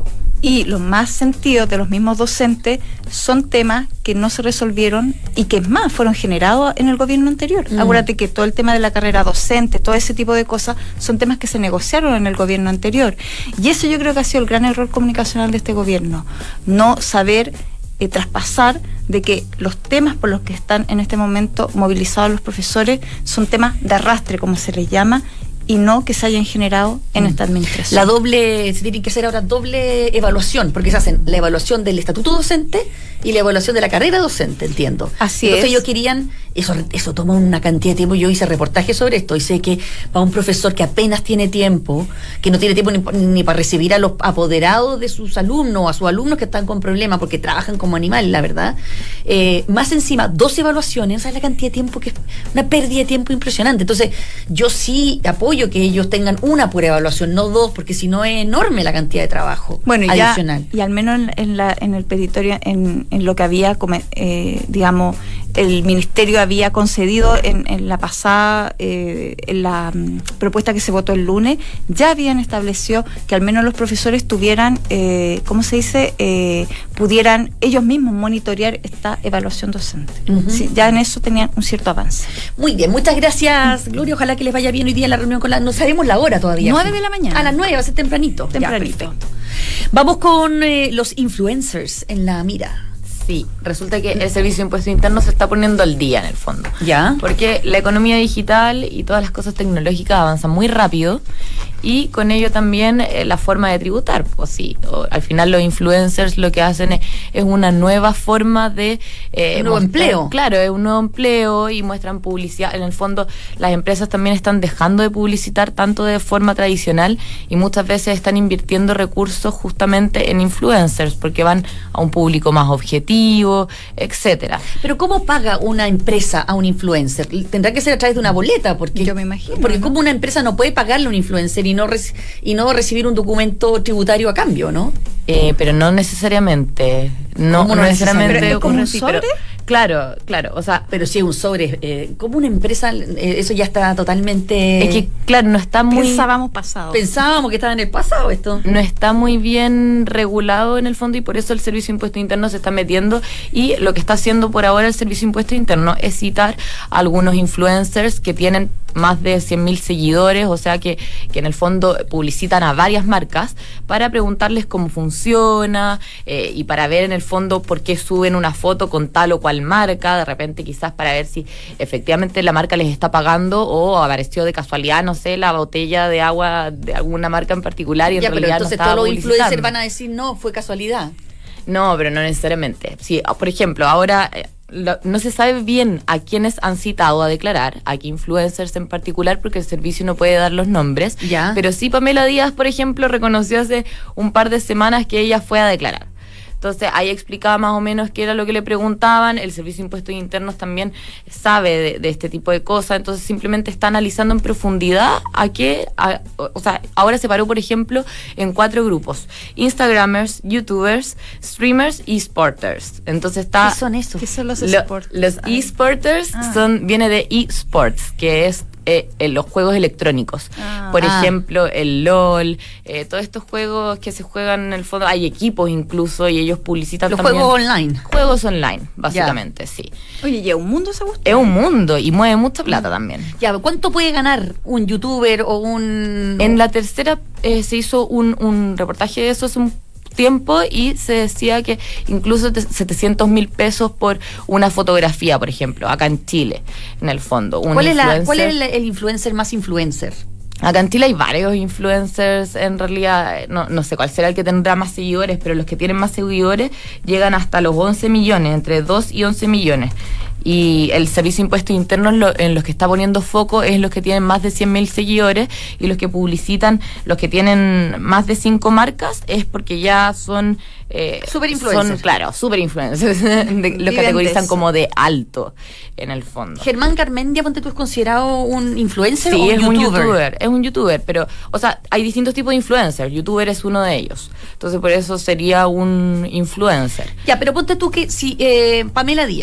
Y los más sentidos de los mismos docentes son temas que no se resolvieron y que más fueron generados en el gobierno anterior. Mm. Acuérdate que todo el tema de la carrera docente, todo ese tipo de cosas, son temas que se negociaron en el gobierno anterior. Y eso yo creo que ha sido el gran error comunicacional de este gobierno. No saber eh, traspasar de que los temas por los que están en este momento movilizados los profesores son temas de arrastre, como se les llama, y no que se hayan generado en mm. esta administración. La doble, se tiene que hacer ahora doble evaluación, porque se hacen la evaluación del estatuto docente y la evaluación de la carrera docente, entiendo. Así Entonces es. ellos querían, eso, eso toma una cantidad de tiempo. Yo hice reportaje sobre esto y sé que para un profesor que apenas tiene tiempo, que no tiene tiempo ni, ni para recibir a los apoderados de sus alumnos, a sus alumnos que están con problemas porque trabajan como animales, la verdad, eh, más encima, dos evaluaciones, ¿sabes la cantidad de tiempo? Que es una pérdida de tiempo impresionante. Entonces, yo sí apoyo que ellos tengan una pura evaluación, no dos, porque si no es enorme la cantidad de trabajo bueno, y adicional. Ya, y al menos en, en, la, en el petitorio, en, en lo que había, eh, digamos, el ministerio había concedido en, en la pasada, eh, en la um, propuesta que se votó el lunes, ya habían establecido que al menos los profesores tuvieran, eh, ¿cómo se dice?, eh, pudieran ellos mismos monitorear esta evaluación docente. Uh-huh. Sí, ya en eso tenían un cierto avance. Muy bien, muchas gracias, Gloria, ojalá que les vaya bien hoy día en la reunión con la... No sabemos la hora todavía. nueve de la mañana. A las nueve, va a ser tempranito. Tempranito. Ya, vamos con eh, los influencers en la mira. Sí, resulta que el Servicio de Impuesto Interno se está poniendo al día en el fondo. ¿Ya? Porque la economía digital y todas las cosas tecnológicas avanzan muy rápido y con ello también eh, la forma de tributar. Pues sí, o, al final los influencers lo que hacen es, es una nueva forma de... Eh, un nuevo mostrar, empleo. Claro, es un nuevo empleo y muestran publicidad. En el fondo las empresas también están dejando de publicitar tanto de forma tradicional y muchas veces están invirtiendo recursos justamente en influencers porque van a un público más objetivo, etcétera. Pero ¿cómo paga una empresa a un influencer? Tendrá que ser a través de una boleta, porque yo me imagino, porque ¿no? Como una empresa no puede pagarle a un influencer y no reci- y no recibir un documento tributario a cambio, ¿no? Eh, pero no necesariamente, no, no, no necesariamente. ¿Pero es como un sobre? Pero, claro, claro, o sea, pero si es un sobre, eh, como una empresa, eh, eso ya está totalmente. Es que claro, no está muy. Pensábamos pasado. Pensábamos que estaba en el pasado esto. No está muy bien regulado en el fondo y por eso el Servicio de Impuesto Interno se está metiendo y lo que está haciendo por ahora el Servicio de Impuesto Interno es citar a algunos influencers que tienen más de cien mil seguidores, o sea que, que en el fondo publicitan a varias marcas para preguntarles cómo funciona eh, y para ver en el fondo por qué suben una foto con tal o cual marca, de repente quizás para ver si efectivamente la marca les está pagando o apareció de casualidad, no sé, la botella de agua de alguna marca en particular y en ya, realidad pero entonces no estaba todos los publicitando. influencers van a decir no, fue casualidad. No, pero no necesariamente. Sí, por ejemplo, ahora eh, lo, no se sabe bien a quiénes han citado a declarar, a qué influencers en particular, porque el servicio no puede dar los nombres. Ya. Pero sí, Pamela Díaz, por ejemplo, reconoció hace un par de semanas que ella fue a declarar. Entonces, ahí explicaba más o menos qué era lo que le preguntaban. El Servicio de Impuestos Internos también sabe de, de este tipo de cosas. Entonces, simplemente está analizando en profundidad a qué... A, o sea, ahora se paró, por ejemplo, en cuatro grupos. Instagramers, YouTubers, Streamers y Sporters. Entonces está... ¿Qué son esos? ¿Qué son los lo, sporters? Los eSporters ah. son, viene de eSports, que es... Eh, en los juegos electrónicos, ah, por ah. ejemplo el LOL, eh, todos estos juegos que se juegan en el fondo, hay equipos incluso y ellos publicitan los también juegos online, juegos online básicamente, yeah. Sí. Oye, ¿y es un mundo esa cuestión? Es un mundo y mueve mucha plata también. Ya, ¿cuánto puede ganar un youtuber o un...? En la tercera eh, se hizo un, un reportaje de eso hace un tiempo y se decía que incluso setecientos mil pesos por una fotografía, por ejemplo, acá en Chile, en el fondo. ¿Cuál es, la, ¿Cuál es el, el influencer más influencer? Acá en Chile hay varios influencers, en realidad, no, no sé cuál será el que tendrá más seguidores, pero los que tienen más seguidores llegan hasta los once millones, entre dos y once millones. Y el Servicio de Impuestos Internos lo, en los que está poniendo foco es los que tienen más de cien mil seguidores y los que publicitan, los que tienen más de cinco marcas es porque ya son... Eh, super influencers. Son, claro, super influencers. De, los categorizan como de alto, en el fondo. Germán Garmendia, ponte tú, ¿es considerado un influencer sí, o un es youtuber? un youtuber? Es un youtuber, pero, o sea, hay distintos tipos de influencers. Youtuber es uno de ellos. Entonces, por eso sería un influencer. Ya, pero ponte tú que si eh, Pamela Díaz, ya.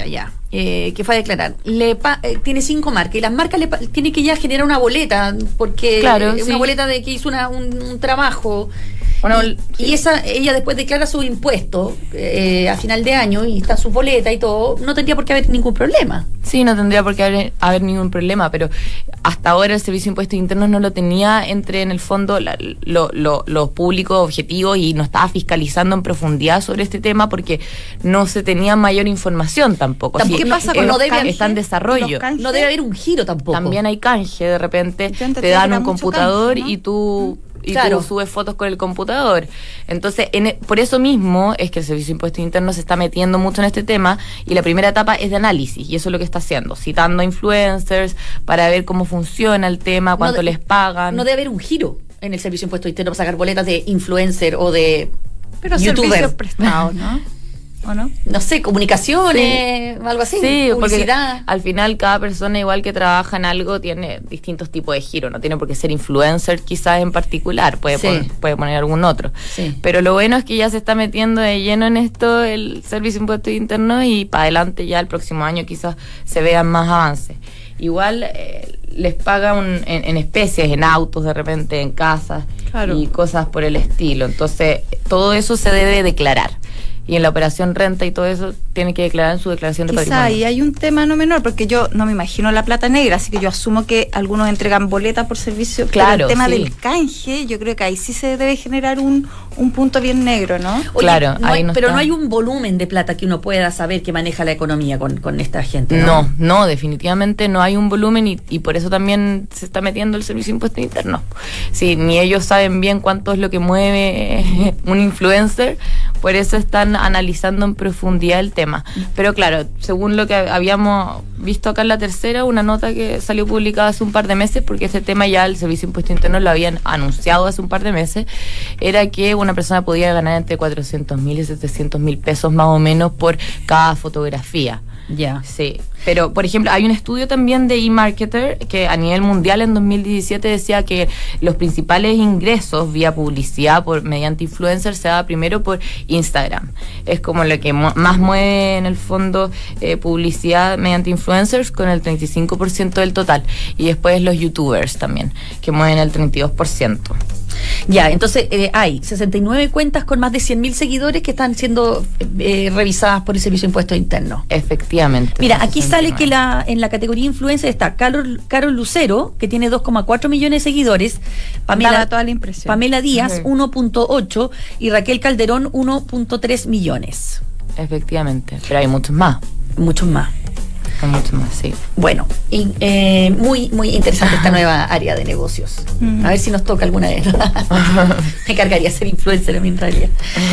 eh, que fue a declarar, le pa- eh, tiene cinco marcas y las marcas le pa- tiene que ya generar una boleta, porque Claro, eh, sí. una boleta de que hizo una, un, un trabajo. Bueno, y, y esa ella después declara su impuesto eh, a final de año y está su boleta y todo, no tendría por qué haber ningún problema. Sí, no tendría por qué haber, haber ningún problema, pero hasta ahora el Servicio de Impuestos Internos no lo tenía entre, en el fondo, la, lo, lo, los públicos objetivos y no estaba fiscalizando en profundidad sobre este tema porque no se tenía mayor información tampoco. Tampoco, Sí, ¿qué pasa con eh, los está canjes? en desarrollo. No debe haber un giro tampoco. También hay canje, de repente Yo entendí te que dan era un mucho computador canje, ¿no? y tú... y Claro. tú subes fotos con el computador. Entonces, en e- por eso mismo es que el Servicio de Impuestos Internos se está metiendo mucho en este tema y la primera etapa es de análisis y eso es lo que está haciendo, citando a influencers para ver cómo funciona el tema, cuánto No de- les pagan. No debe haber un giro en el Servicio de Impuestos Internos para sacar boletas de influencer o de Pero youtuber. servicios prestados, ¿no? ¿O no? No sé, comunicaciones, algo así, Sí, porque publicidad. al final cada persona igual que trabaja en algo tiene distintos tipos de giro, no tiene por qué ser influencer quizás en particular, puede, Sí. pon- puede poner algún otro. Sí. Pero lo bueno es que ya se está metiendo de lleno en esto el Servicio de Impuestos Internos y para adelante ya el próximo año quizás se vean más avances. Igual eh, les pagan en, en especies, en autos de repente, en casas Claro. y cosas por el estilo. Entonces todo eso se debe declarar. Y en la operación renta y todo eso tiene que declarar en su declaración de Quizá patrimonio. ahí hay un tema no menor, porque yo no me imagino la plata negra, así que yo asumo que algunos entregan boletas por servicio. Claro, pero el tema sí. del canje, yo creo que ahí sí se debe generar un, un punto bien negro, ¿no? Oye, Claro, no ahí hay- no pero está. no hay un volumen de plata que uno pueda saber que maneja la economía con, con esta gente. No, No, no, definitivamente no hay un volumen y, y por eso también se está metiendo el Servicio de Impuestos Internos. Sí, ni ellos saben bien cuánto es lo que mueve un influencer, por eso están analizando en profundidad el tema. Pero claro, según lo que habíamos visto acá en La Tercera, una nota que salió publicada hace un par de meses, porque este tema ya el Servicio de Impuestos Internos lo habían anunciado hace un par de meses, era que una persona podía ganar entre cuatrocientos mil y setecientos mil pesos más o menos por cada fotografía. Ya. Sí, pero por ejemplo hay un estudio también de eMarketer que a nivel mundial en dos mil diecisiete decía que los principales ingresos vía publicidad por mediante influencers se da primero por Instagram. Es como lo que mu- más mueve en el fondo eh, publicidad mediante influencers con el treinta y cinco por ciento del total y después los youtubers también que mueven el treinta y dos por ciento. Ya, entonces eh, hay sesenta y nueve cuentas con más de cien mil seguidores que están siendo eh, revisadas por el Servicio de Impuestos Internos. Efectivamente. Mira, aquí sale sesenta y nueve. que la en la categoría influencer está Carol, Carol Lucero, que tiene dos coma cuatro millones de seguidores, Pamela, Daba toda la impresión. Pamela Díaz, Ujú. uno punto ocho, y Raquel Calderón, uno punto tres millones. Efectivamente, pero hay muchos más. Muchos más. Hay muchos más, sí. Bueno, y, eh, muy, muy interesante esta nueva área de negocios. Mm. A ver si nos toca alguna vez. Me cargaría ser influencer a mí en realidad.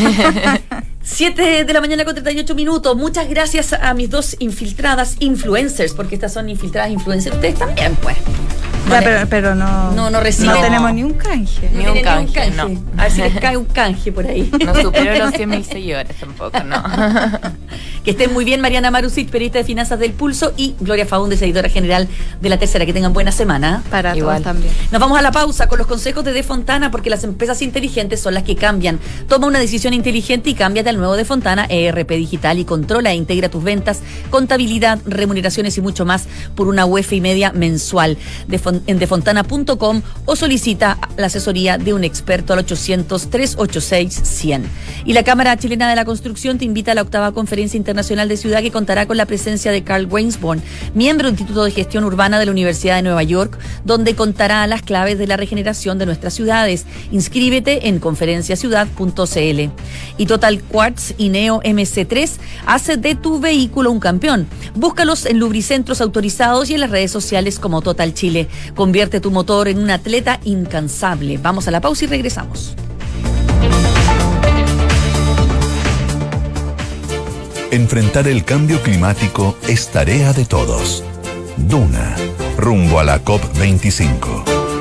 siete de la mañana con treinta y ocho minutos. Muchas gracias a mis dos infiltradas influencers, porque estas son infiltradas influencers. Ustedes también, pues. Ya, pero, pero no, No, no reciben. no tenemos ni un canje. Ni No un tienen canje, no. A ver si les cae un canje por ahí. No supero los cien mil seguidores tampoco, no. Que estén muy bien, Mariana Marusic, periodista de finanzas del Pulso, y Gloria Faúndez, editora general de La Tercera. Que tengan buena semana. Para Igual. todos también. Nos vamos a la pausa con los consejos de De Fontana, porque las empresas inteligentes son las que cambian. Toma una decisión inteligente y cámbiate al nuevo De Fontana E R P Digital y controla e integra tus ventas, contabilidad, remuneraciones y mucho más por una U E F y media mensual. De Fon- en defontana punto com o solicita la asesoría de un experto al ochocientos, trescientos ochenta y seis, cien. Y la Cámara Chilena de la Construcción te invita a la octava Conferencia Internacional de Ciudad, que contará con la presencia de Carl Wainsborn, miembro del Instituto de Gestión Urbana de la Universidad de Nueva York, donde contará las claves de la regeneración de nuestras ciudades. Inscríbete en conferencia ciudad punto c l. Y Total Quartz y Neo M C tres hace de tu vehículo un campeón. Búscalos en lubricentros autorizados y en las redes sociales como Total Chile. Convierte tu motor en un atleta incansable. Vamos a la pausa y regresamos. Enfrentar el cambio climático es tarea de todos. Duna, rumbo a la COP veinticinco.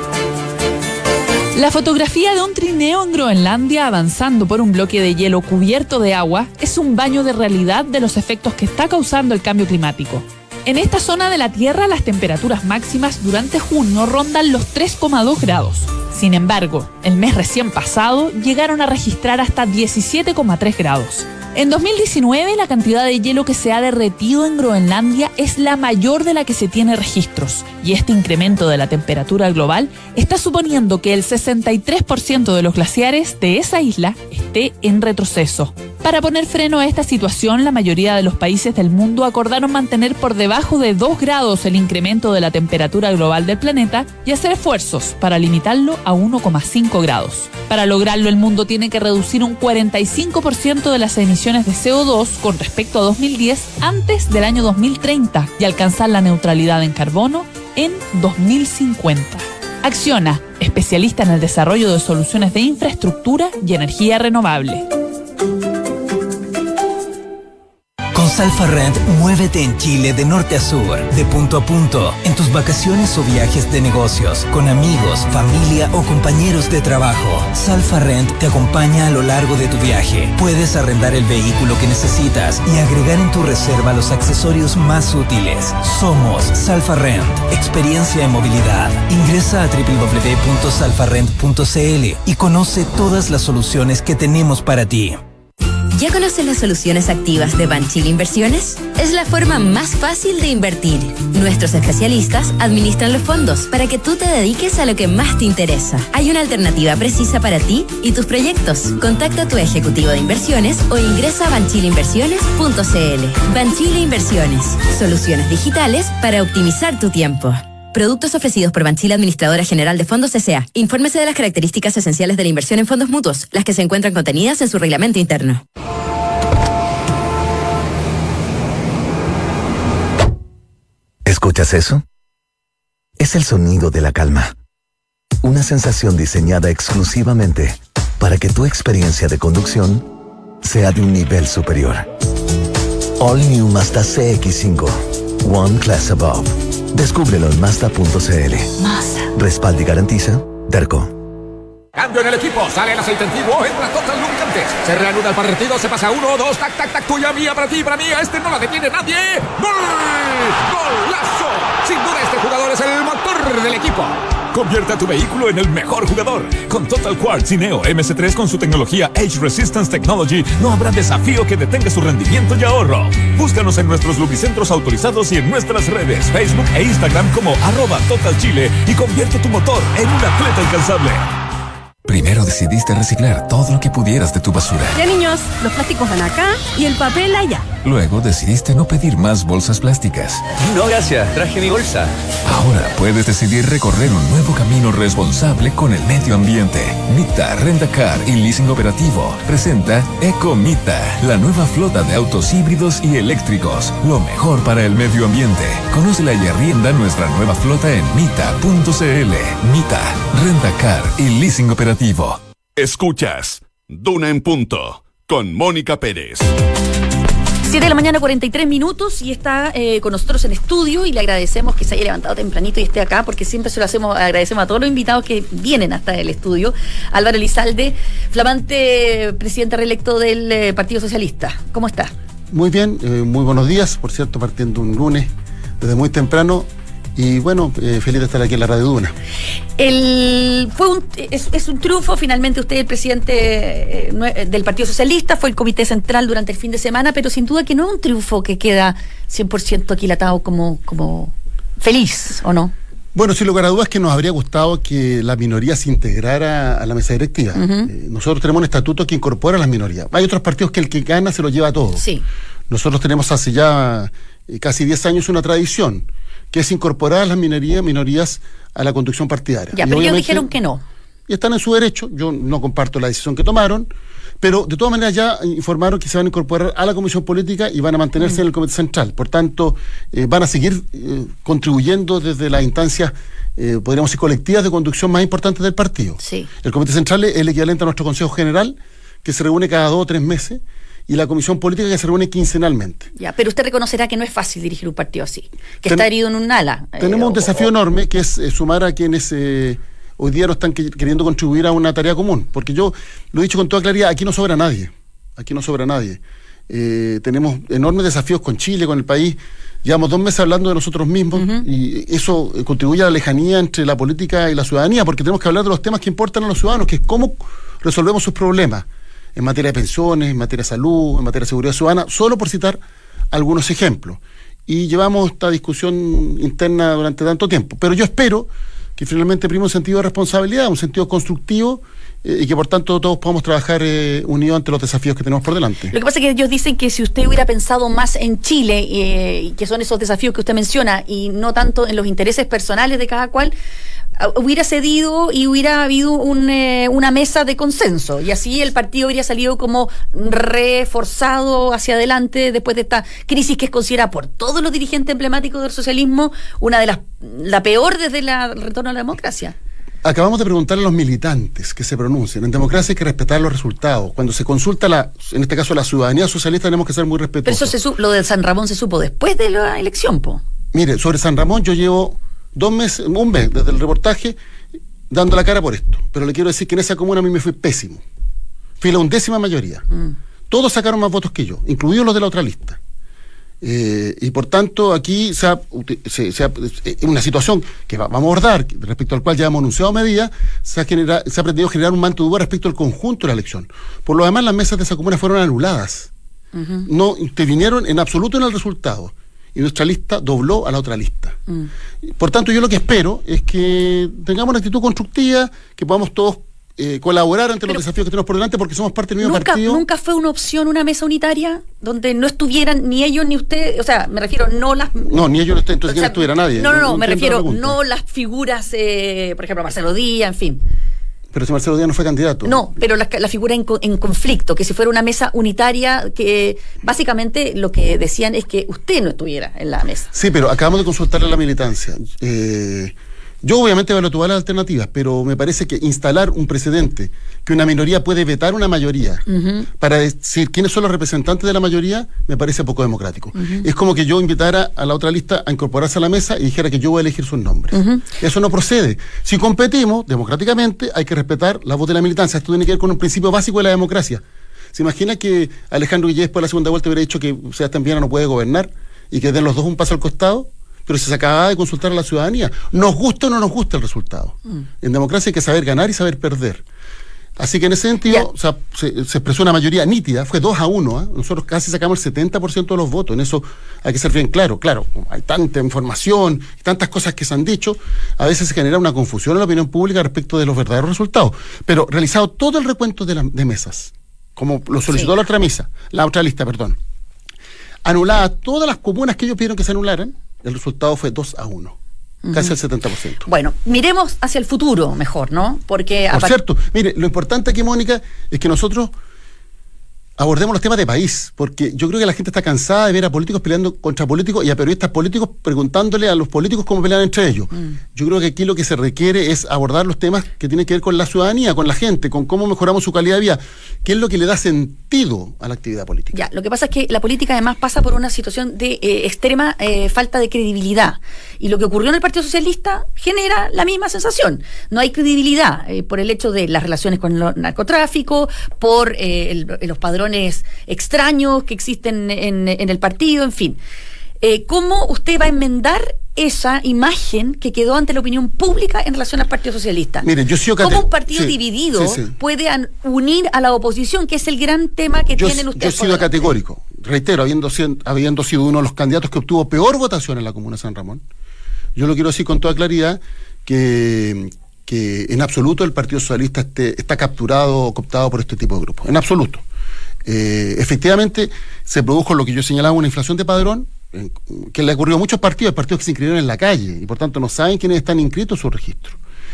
La fotografía de un trineo en Groenlandia avanzando por un bloque de hielo cubierto de agua es un baño de realidad de los efectos que está causando el cambio climático. En esta zona de la Tierra, las temperaturas máximas durante junio rondan los tres coma dos grados. Sin embargo, el mes recién pasado llegaron a registrar hasta diecisiete coma tres grados. En dos mil diecinueve, la cantidad de hielo que se ha derretido en Groenlandia es la mayor de la que se tiene registros, y este incremento de la temperatura global está suponiendo que el sesenta y tres por ciento de los glaciares de esa isla esté en retroceso. Para poner freno a esta situación, la mayoría de los países del mundo acordaron mantener por debajo de dos grados el incremento de la temperatura global del planeta y hacer esfuerzos para limitarlo a uno coma cinco grados. Para lograrlo, el mundo tiene que reducir un cuarenta y cinco por ciento de las emisiones de C O dos con respecto a dos mil diez antes del año dos mil treinta y alcanzar la neutralidad en carbono en dos mil cincuenta. Acciona, especialista en el desarrollo de soluciones de infraestructura y energía renovable. Con Salfa Rent, muévete en Chile de norte a sur, de punto a punto, en tus vacaciones o viajes de negocios, con amigos, familia o compañeros de trabajo. Salfa Rent te acompaña a lo largo de tu viaje. Puedes arrendar el vehículo que necesitas y agregar en tu reserva los accesorios más útiles. Somos Salfa Rent, experiencia en movilidad. Ingresa a doble u doble u doble u punto salfa rent punto c l y conoce todas las soluciones que tenemos para ti. ¿Ya conoces las soluciones activas de Banchile Inversiones? Es la forma más fácil de invertir. Nuestros especialistas administran los fondos para que tú te dediques a lo que más te interesa. Hay una alternativa precisa para ti y tus proyectos. Contacta a tu ejecutivo de inversiones o ingresa a banchile inversiones punto c l. Banchile Inversiones. Soluciones digitales para optimizar tu tiempo. Productos ofrecidos por Banchile Administradora General de Fondos S A Infórmese de las características esenciales de la inversión en fondos mutuos, las que se encuentran contenidas en su reglamento interno. ¿Escuchas eso? Es el sonido de la calma. Una sensación diseñada exclusivamente para que tu experiencia de conducción sea de un nivel superior. All New Mazda C X cinco. One Class Above. Descúbrelo en Mazda punto c l. Mazda. Respalda y garantiza Derco. Cambio en el equipo, sale el aceite antiguo, entra Total Lubricantes. Se reanuda el partido, se pasa uno, dos, tac, tac, tac, tuya, mía, para ti, para mí, a este no la detiene nadie. ¡Gol! ¡Golazo! Sin duda este jugador es el motor del equipo. Convierte a tu vehículo en el mejor jugador. Con Total Quartz y Neo M C tres con su tecnología Age Resistance Technology, no habrá desafío que detenga su rendimiento y ahorro. Búscanos en nuestros lubricentros autorizados y en nuestras redes, Facebook e Instagram como arroba Total Chile y convierte tu motor en un atleta incansable. Primero decidiste reciclar todo lo que pudieras de tu basura. Ya, niños, los plásticos van acá y el papel allá. Luego decidiste no pedir más bolsas plásticas. No, gracias, traje mi bolsa. Ahora puedes decidir recorrer un nuevo camino responsable con el medio ambiente. Mita, Rentacar y Leasing Operativo presenta Ecomita, la nueva flota de autos híbridos y eléctricos. Lo mejor para el medio ambiente. Conócela y arrienda nuestra nueva flota en mita punto c l. Mita, Rentacar y Leasing Operativo. Escuchas Duna en Punto con Mónica Pérez. siete de la mañana, cuarenta y tres minutos, y está eh, con nosotros en estudio, y le agradecemos que se haya levantado tempranito y esté acá, porque siempre se lo hacemos, agradecemos a todos los invitados que vienen hasta el estudio. Álvaro Elizalde, flamante presidente reelecto del eh, Partido Socialista. ¿Cómo está? Muy bien, eh, muy buenos días, por cierto, partiendo un lunes desde muy temprano. Y bueno, eh, feliz de estar aquí en la Radio Duna. El, fue un, es, es un triunfo, finalmente usted, el presidente eh, del Partido Socialista, fue el Comité Central durante el fin de semana, pero sin duda que no es un triunfo que queda cien por ciento aquilatado como, como feliz, ¿o no? Bueno, sin lugar a dudas que nos habría gustado que la minoría se integrara a la mesa directiva. Uh-huh. eh, nosotros tenemos un estatuto que incorpora a las minorías. Hay otros partidos que el que gana se lo lleva todo. Sí. Nosotros tenemos hace ya eh, casi diez años una tradición, que es incorporar a las minorías, minorías a la conducción partidaria. Ya, y pero ellos dijeron que no. Y están en su derecho, yo no comparto la decisión que tomaron, pero de todas maneras ya informaron que se van a incorporar a la Comisión Política y van a mantenerse mm. en el Comité Central. Por tanto, eh, van a seguir eh, contribuyendo desde las instancias, eh, podríamos decir, colectivas de conducción más importantes del partido. Sí. El Comité Central es el equivalente a nuestro Consejo General, que se reúne cada dos o tres meses, y la Comisión Política que se reúne quincenalmente. Ya, pero usted reconocerá que no es fácil dirigir un partido así, que Ten, está herido en un ala. Tenemos eh, un desafío o, enorme, que es eh, sumar a quienes eh, hoy día no están que, queriendo contribuir a una tarea común, porque yo lo he dicho con toda claridad, aquí no sobra nadie, aquí no sobra nadie. Eh, tenemos enormes desafíos con Chile, con el país, llevamos dos meses hablando de nosotros mismos, uh-huh. y eso eh, contribuye a la lejanía entre la política y la ciudadanía, porque tenemos que hablar de los temas que importan a los ciudadanos, que es cómo resolvemos sus problemas. en materia de pensiones, en materia de salud, en materia de seguridad ciudadana, solo por citar algunos ejemplos. Y llevamos esta discusión interna durante tanto tiempo. Pero yo espero que finalmente prime un sentido de responsabilidad, un sentido constructivo, eh, y que por tanto todos podamos trabajar eh, unidos ante los desafíos que tenemos por delante. Lo que pasa es que ellos dicen que si usted hubiera pensado más en Chile, eh, que son esos desafíos que usted menciona, y no tanto en los intereses personales de cada cual, hubiera cedido y hubiera habido un, eh, una mesa de consenso, y así el partido habría salido como reforzado hacia adelante después de esta crisis que es considerada por todos los dirigentes emblemáticos del socialismo una de las, la peor desde la, el retorno a la democracia. Acabamos de preguntarle a los militantes que se pronuncien. En democracia hay que respetar los resultados. Cuando se consulta, la, en este caso, la ciudadanía socialista, tenemos que ser muy respetuosos. Pero eso se, lo de San Ramón se supo después de la elección, po. Mire, sobre San Ramón yo llevo dos meses, un mes desde el reportaje dando la cara por esto. Pero le quiero decir que en esa comuna a mí me fue pésimo. Fui la undécima mayoría. Mm. Todos sacaron más votos que yo, incluidos los de la otra lista. Eh, y por tanto aquí se ha, se, se ha, una situación que va, vamos a abordar, respecto al cual ya hemos anunciado medidas, se ha, genera, se ha pretendido generar un manto de duda respecto al conjunto de la elección. Por lo demás, las mesas de esa comuna fueron anuladas. Uh-huh. No intervinieron en absoluto en el resultado, y nuestra lista dobló a la otra lista. Uh-huh. Por tanto, yo lo que espero es que tengamos una actitud constructiva, que podamos todos Eh, colaborar ante Pero los desafíos que tenemos por delante, porque somos parte del mismo ¿nunca, partido. ¿Nunca fue una opción una mesa unitaria donde no estuvieran ni ellos ni usted? O sea, me refiero, no las... No, ni ellos, entonces que no estuviera nadie. No, no, no, no me refiero, no las figuras, eh, por ejemplo, Marcelo Díaz, en fin. Pero si Marcelo Díaz no fue candidato. No, pero la, la figura en, en conflicto, que si fuera una mesa unitaria, que básicamente lo que decían es que usted no estuviera en la mesa. Sí, pero acabamos de consultarle a la militancia. Eh... Yo obviamente evalúo todas las alternativas, pero me parece que instalar un precedente, que una minoría puede vetar una mayoría, uh-huh, para decir quiénes son los representantes de la mayoría, me parece poco democrático. Uh-huh. Es como que yo invitara a la otra lista a incorporarse a la mesa y dijera que yo voy a elegir sus nombres. Uh-huh. Eso no procede. Si competimos democráticamente, hay que respetar la voz de la militancia. Esto tiene que ver con un principio básico de la democracia. ¿Se imagina que Alejandro Guillén después de la segunda vuelta hubiera dicho que Sebastián Piñera no puede gobernar y que den los dos un paso al costado? Pero se acaba de consultar a la ciudadanía. Nos gusta o no nos gusta el resultado. Mm. En democracia hay que saber ganar y saber perder. Así que en ese sentido, o sea, se, se expresó una mayoría nítida, fue dos a uno. ¿eh? Nosotros casi sacamos el setenta por ciento de los votos. En eso hay que ser bien claro. Claro, hay tanta información, tantas cosas que se han dicho, a veces se genera una confusión en la opinión pública respecto de los verdaderos resultados. Pero realizado todo el recuento de, la, de mesas, como lo solicitó sí. la otra mesa, la otra lista, perdón, anulada todas las comunas que ellos pidieron que se anularan, el resultado fue dos a uno, uh-huh, casi el setenta por ciento. Bueno, miremos hacia el futuro mejor, ¿no? Porque Por cierto, mire, lo importante aquí, Mónica, es que nosotros abordemos los temas de país, porque yo creo que la gente está cansada de ver a políticos peleando contra políticos y a periodistas políticos preguntándole a los políticos cómo pelean entre ellos. Mm. Yo creo que aquí lo que se requiere es abordar los temas que tienen que ver con la ciudadanía, con la gente, con cómo mejoramos su calidad de vida, qué es lo que le da sentido a la actividad política. Ya, lo que pasa es que la política además pasa por una situación de eh, extrema eh, falta de credibilidad, y lo que ocurrió en el Partido Socialista genera la misma sensación. No hay credibilidad eh, por el hecho de las relaciones con el narcotráfico, por eh, el, los padrones extraños que existen en, en el partido, en fin. Eh, ¿Cómo usted va a enmendar esa imagen que quedó ante la opinión pública en relación al Partido Socialista? Mire, yo sigo ¿Cómo un partido sí, dividido sí, sí. puede an- unir a la oposición, que es el gran tema que yo, tienen ustedes? Yo he sido categórico, reitero, habiendo, habiendo sido uno de los candidatos que obtuvo peor votación en la comuna de San Ramón. Yo lo quiero decir con toda claridad, que, que en absoluto el Partido Socialista esté, está capturado o cooptado por este tipo de grupos, en absoluto. Eh, efectivamente se produjo lo que yo señalaba, una inflación de padrón eh, que le ocurrió a muchos partidos, partidos que se inscribieron en la calle y por tanto no saben quiénes están inscritos en su registro.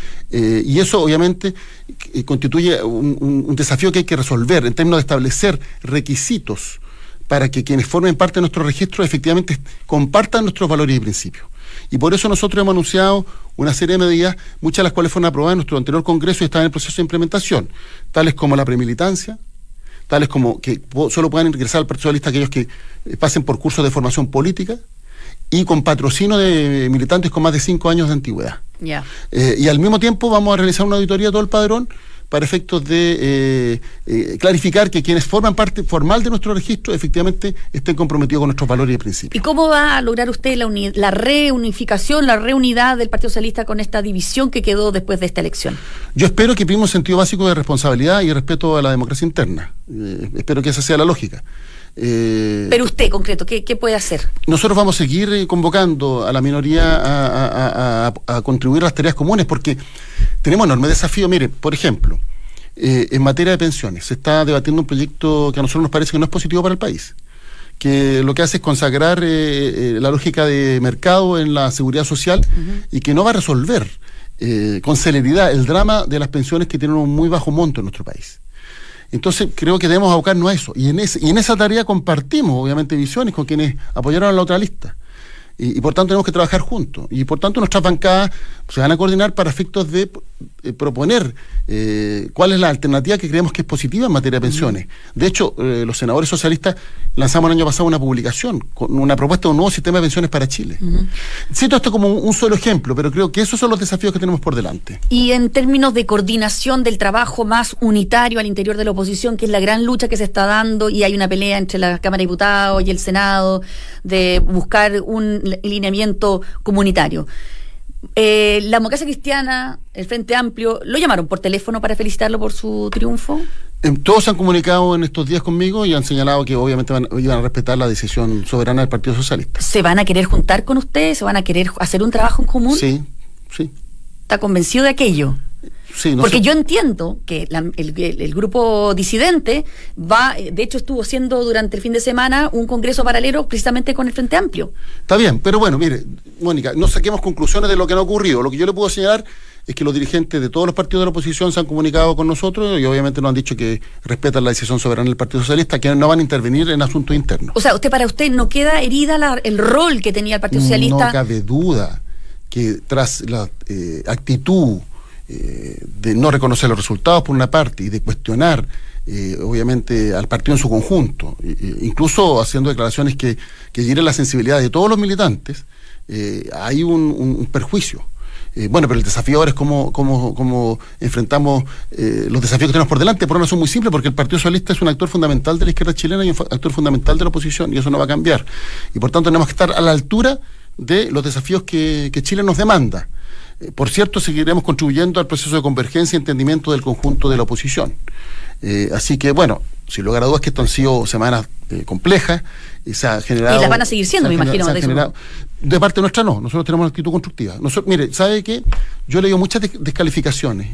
Eh, y eso obviamente eh, constituye un, un, un desafío que hay que resolver en términos de establecer requisitos para que quienes formen parte de nuestro registro efectivamente compartan nuestros valores y principios. Y por eso nosotros hemos anunciado una serie de medidas, muchas de las cuales fueron aprobadas en nuestro anterior congreso y están en el proceso de implementación, tales como la premilitancia, tales como que solo puedan ingresar al Partido Socialista aquellos que pasen por cursos de formación política y con patrocinio de militantes con más de cinco años de antigüedad. Yeah. Eh, y al mismo tiempo vamos a realizar una auditoría de todo el padrón para efectos de eh, eh, clarificar que quienes forman parte formal de nuestro registro efectivamente estén comprometidos con nuestros valores y principios. ¿Y cómo va a lograr usted la, uni- la reunificación, la reunidad del Partido Socialista con esta división que quedó después de esta elección? Yo espero que prime un sentido básico de responsabilidad y respeto a la democracia interna. Eh, espero que esa sea la lógica. Eh, Pero usted, concreto, ¿qué, qué puede hacer? Nosotros vamos a seguir eh, convocando a la minoría a, a, a, a contribuir a las tareas comunes porque tenemos enormes desafíos. Mire, por ejemplo, eh, en materia de pensiones se está debatiendo un proyecto que a nosotros nos parece que no es positivo para el país, que lo que hace es consagrar eh, eh, la lógica de mercado en la seguridad social uh-huh. y que no va a resolver eh, con celeridad el drama de las pensiones que tienen un muy bajo monto en nuestro país. Entonces creo que debemos abocarnos a eso. Y en, ese, y en esa tarea compartimos, obviamente, visiones con quienes apoyaron a la otra lista. Y, y por tanto tenemos que trabajar juntos. Y por tanto nuestras bancadas se van a coordinar para efectos de eh, proponer eh, cuál es la alternativa que creemos que es positiva en materia de pensiones. Uh-huh. De hecho, eh, los senadores socialistas lanzamos el año pasado una publicación con una propuesta de un nuevo sistema de pensiones para Chile. Uh-huh. Siento esto como un, un solo ejemplo, pero creo que esos son los desafíos que tenemos por delante. Y en términos de coordinación del trabajo más unitario al interior de la oposición, que es la gran lucha que se está dando, y hay una pelea entre la Cámara de Diputados y el Senado de buscar un lineamiento comunitario. Eh, la Democracia Cristiana, el Frente Amplio, ¿lo llamaron por teléfono para felicitarlo por su triunfo? Eh, todos se han comunicado en estos días conmigo y han señalado que obviamente van, iban a respetar la decisión soberana del Partido Socialista. ¿Se van a querer juntar con ustedes? ¿Se van a querer hacer un trabajo en común? Sí, sí. ¿Está convencido de aquello? Sí, no Porque sé. yo entiendo que la, el, el, el grupo disidente va, de hecho estuvo haciendo durante el fin de semana un congreso paralelo precisamente con el Frente Amplio. Está bien, pero bueno, mire, Mónica, no saquemos conclusiones de lo que no ha ocurrido. Lo que yo le puedo señalar es que los dirigentes de todos los partidos de la oposición se han comunicado con nosotros y obviamente nos han dicho que respetan la decisión soberana del Partido Socialista, que no van a intervenir en asuntos internos. O sea, usted para usted no queda herida la, el rol que tenía el Partido Socialista. No cabe duda que tras la eh, actitud eh, de no reconocer los resultados por una parte y de cuestionar eh, obviamente al partido en su conjunto, eh, incluso haciendo declaraciones que, que hieren la sensibilidad de todos los militantes, eh, hay un, un, un perjuicio. Eh, bueno, pero el desafío ahora es cómo, cómo, cómo enfrentamos eh, los desafíos que tenemos por delante, por una razón muy simple, porque el Partido Socialista es un actor fundamental de la izquierda chilena y un actor fundamental de la oposición, y eso no va a cambiar. Y por tanto tenemos que estar a la altura de los desafíos que, que Chile nos demanda. Eh, por cierto, seguiremos contribuyendo al proceso de convergencia y entendimiento del conjunto de la oposición. Eh, así que, bueno, sin lugar a dudas que esto han sido semanas eh, complejas, y se ha generado... Y las van a seguir siendo, me imagino. De, generado, de parte nuestra no, nosotros tenemos una actitud constructiva. Nosotros, mire, ¿sabe qué? Yo he leído muchas de, descalificaciones,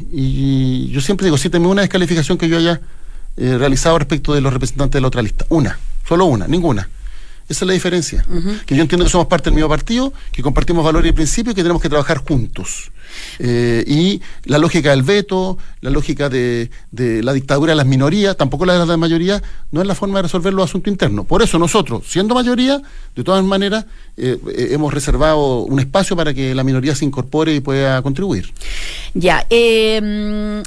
y yo siempre digo, cíteme una descalificación que yo haya eh, realizado respecto de los representantes de la otra lista. Una, solo una, ninguna. Esa es la diferencia. Uh-huh. Que yo entiendo que somos parte del mismo partido, que compartimos valores y principios y que tenemos que trabajar juntos. Eh, y la lógica del veto, la lógica de, de la dictadura de las minorías, tampoco la de la mayoría, no es la forma de resolver los asuntos internos. Por eso nosotros, siendo mayoría, de todas maneras, eh, eh, hemos reservado un espacio para que la minoría se incorpore y pueda contribuir. Ya, eh...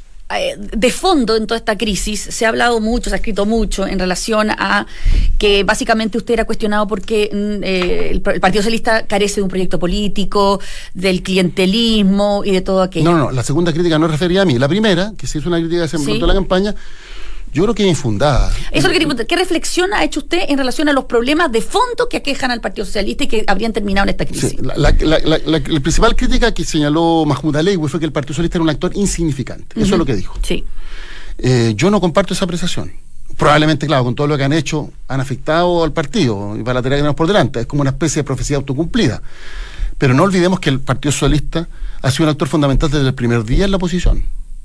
de fondo en toda esta crisis se ha hablado mucho, se ha escrito mucho en relación a que básicamente usted era cuestionado porque eh, el, el Partido Socialista carece de un proyecto político, del clientelismo y de todo aquello. No, no, la segunda crítica no refería a mí. La primera, que se hizo una crítica que se montó en la campaña, yo creo que es infundada. Eso es lo que quería. ¿Qué reflexión ha hecho usted en relación a los problemas de fondo que aquejan al Partido Socialista y que habrían terminado en esta crisis? Sí, la, la, la, la, la, la principal crítica que señaló Mahmoud Alewi fue que el Partido Socialista era un actor insignificante. Uh-huh. Eso es lo que dijo. Sí. Eh, yo no comparto esa apreciación. Probablemente, claro, con todo lo que han hecho, han afectado al partido y para la tarea que tenemos por delante. Es como una especie de profecía autocumplida. Pero no olvidemos que el Partido Socialista ha sido un actor fundamental desde el primer día en la oposición.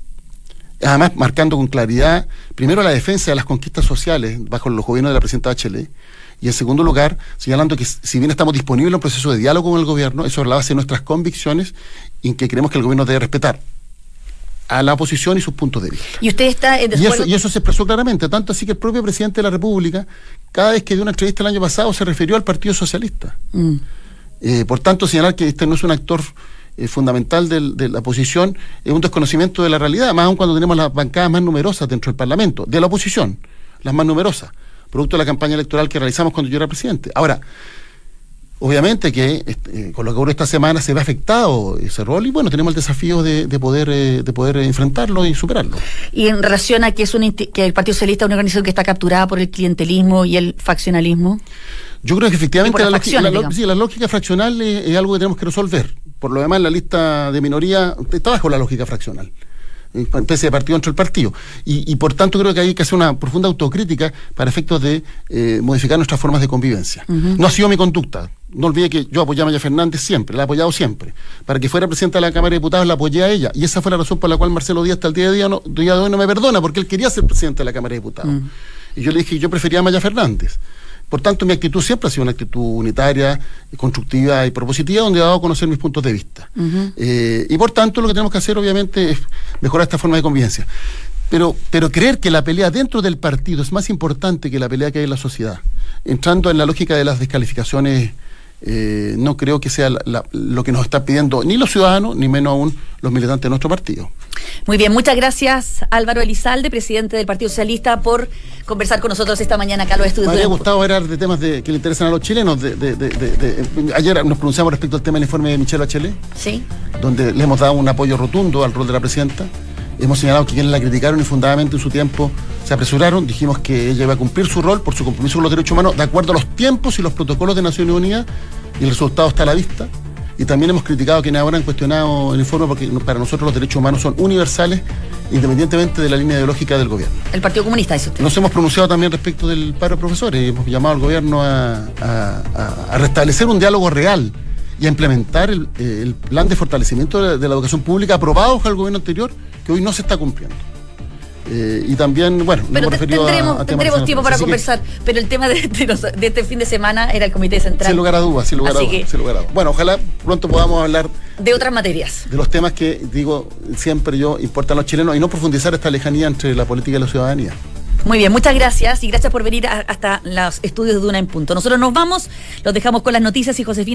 Además, marcando con claridad, primero, la defensa de las conquistas sociales bajo los gobiernos de la presidenta Bachelet, y en segundo lugar, señalando que si bien estamos disponibles en un proceso de diálogo con el gobierno, es sobre la base de nuestras convicciones en que creemos que el gobierno debe respetar a la oposición y sus puntos de vista. Y usted está... Y eso, y eso se expresó claramente, tanto así que el propio presidente de la República, cada vez que dio una entrevista el año pasado, se refirió al Partido Socialista. Mm. Eh, por tanto, señalar que este no es un actor Eh, fundamental del, de la oposición es un desconocimiento de la realidad, más aún cuando tenemos las bancadas más numerosas dentro del Parlamento, de la oposición, las más numerosas, producto de la campaña electoral que realizamos cuando yo era presidente. Ahora, obviamente que este, con lo que ocurrió esta semana se ve afectado ese rol y bueno, tenemos el desafío de, de poder eh, de poder enfrentarlo y superarlo. Y en relación a que es un que el Partido Socialista es una organización que está capturada por el clientelismo y el faccionalismo. Yo creo que efectivamente la, facciones, la, la, sí, la lógica fraccional es, es algo que tenemos que resolver. Por lo demás, la lista de minoría está bajo la lógica fraccional, especie de partido dentro del partido. Y, y por tanto creo que hay que hacer una profunda autocrítica para efectos de eh, modificar nuestras formas de convivencia. Uh-huh. No ha sido mi conducta. No olvide que yo apoyé a Maya Fernández siempre, la he apoyado siempre. Para que fuera presidenta de la Cámara de Diputados la apoyé a ella. Y esa fue la razón por la cual Marcelo Díaz hasta el día de, día no, día de hoy no me perdona, porque él quería ser presidente de la Cámara de Diputados. Uh-huh. Y yo le dije que yo prefería a Maya Fernández. Por tanto, mi actitud siempre ha sido una actitud unitaria, constructiva y propositiva, donde he dado a conocer mis puntos de vista. Uh-huh. Eh, y por tanto, lo que tenemos que hacer, obviamente, es mejorar esta forma de convivencia. Pero, pero creer que la pelea dentro del partido es más importante que la pelea que hay en la sociedad, entrando en la lógica de las descalificaciones, eh, no creo que sea la, la, lo que nos están pidiendo ni los ciudadanos, ni menos aún los militantes de nuestro partido. Muy bien, muchas gracias Álvaro Elizalde, presidente del Partido Socialista, por conversar con nosotros esta mañana acá a los estudios. Me habría gustado hablar de temas de, que le interesan a los chilenos. De, de, de, de, de, ayer nos pronunciamos respecto al tema del informe de Michelle Bachelet, sí, donde le hemos dado un apoyo rotundo al rol de la presidenta. Hemos señalado que quienes la criticaron infundadamente en su tiempo se apresuraron. Dijimos que ella iba a cumplir su rol por su compromiso con los derechos humanos de acuerdo a los tiempos y los protocolos de Naciones Unidas, y el resultado está a la vista. Y también hemos criticado a quienes ahora han cuestionado el informe, porque para nosotros los derechos humanos son universales, independientemente de la línea ideológica del gobierno. El Partido Comunista, eso usted. Nos hemos pronunciado también respecto del paro de profesores. Hemos llamado al gobierno a, a, a, a restablecer un diálogo real y a implementar el, el plan de fortalecimiento de, de la educación pública aprobado por el gobierno anterior, que hoy no se está cumpliendo. Eh, y también, bueno, pero hemos te, tendremos, a, a tendremos tiempo para conversar, que, pero el tema de, de, los, de este fin de semana era el Comité Central. Sin lugar a dudas, sin lugar a dudas, sin lugar a dudas. Bueno, ojalá pronto podamos hablar de otras materias, de los temas que, digo, siempre yo importan a los chilenos, y no profundizar esta lejanía entre la política y la ciudadanía. Muy bien, muchas gracias y gracias por venir a, hasta los estudios de Duna en Punto. Nosotros nos vamos, los dejamos con las noticias y Josefina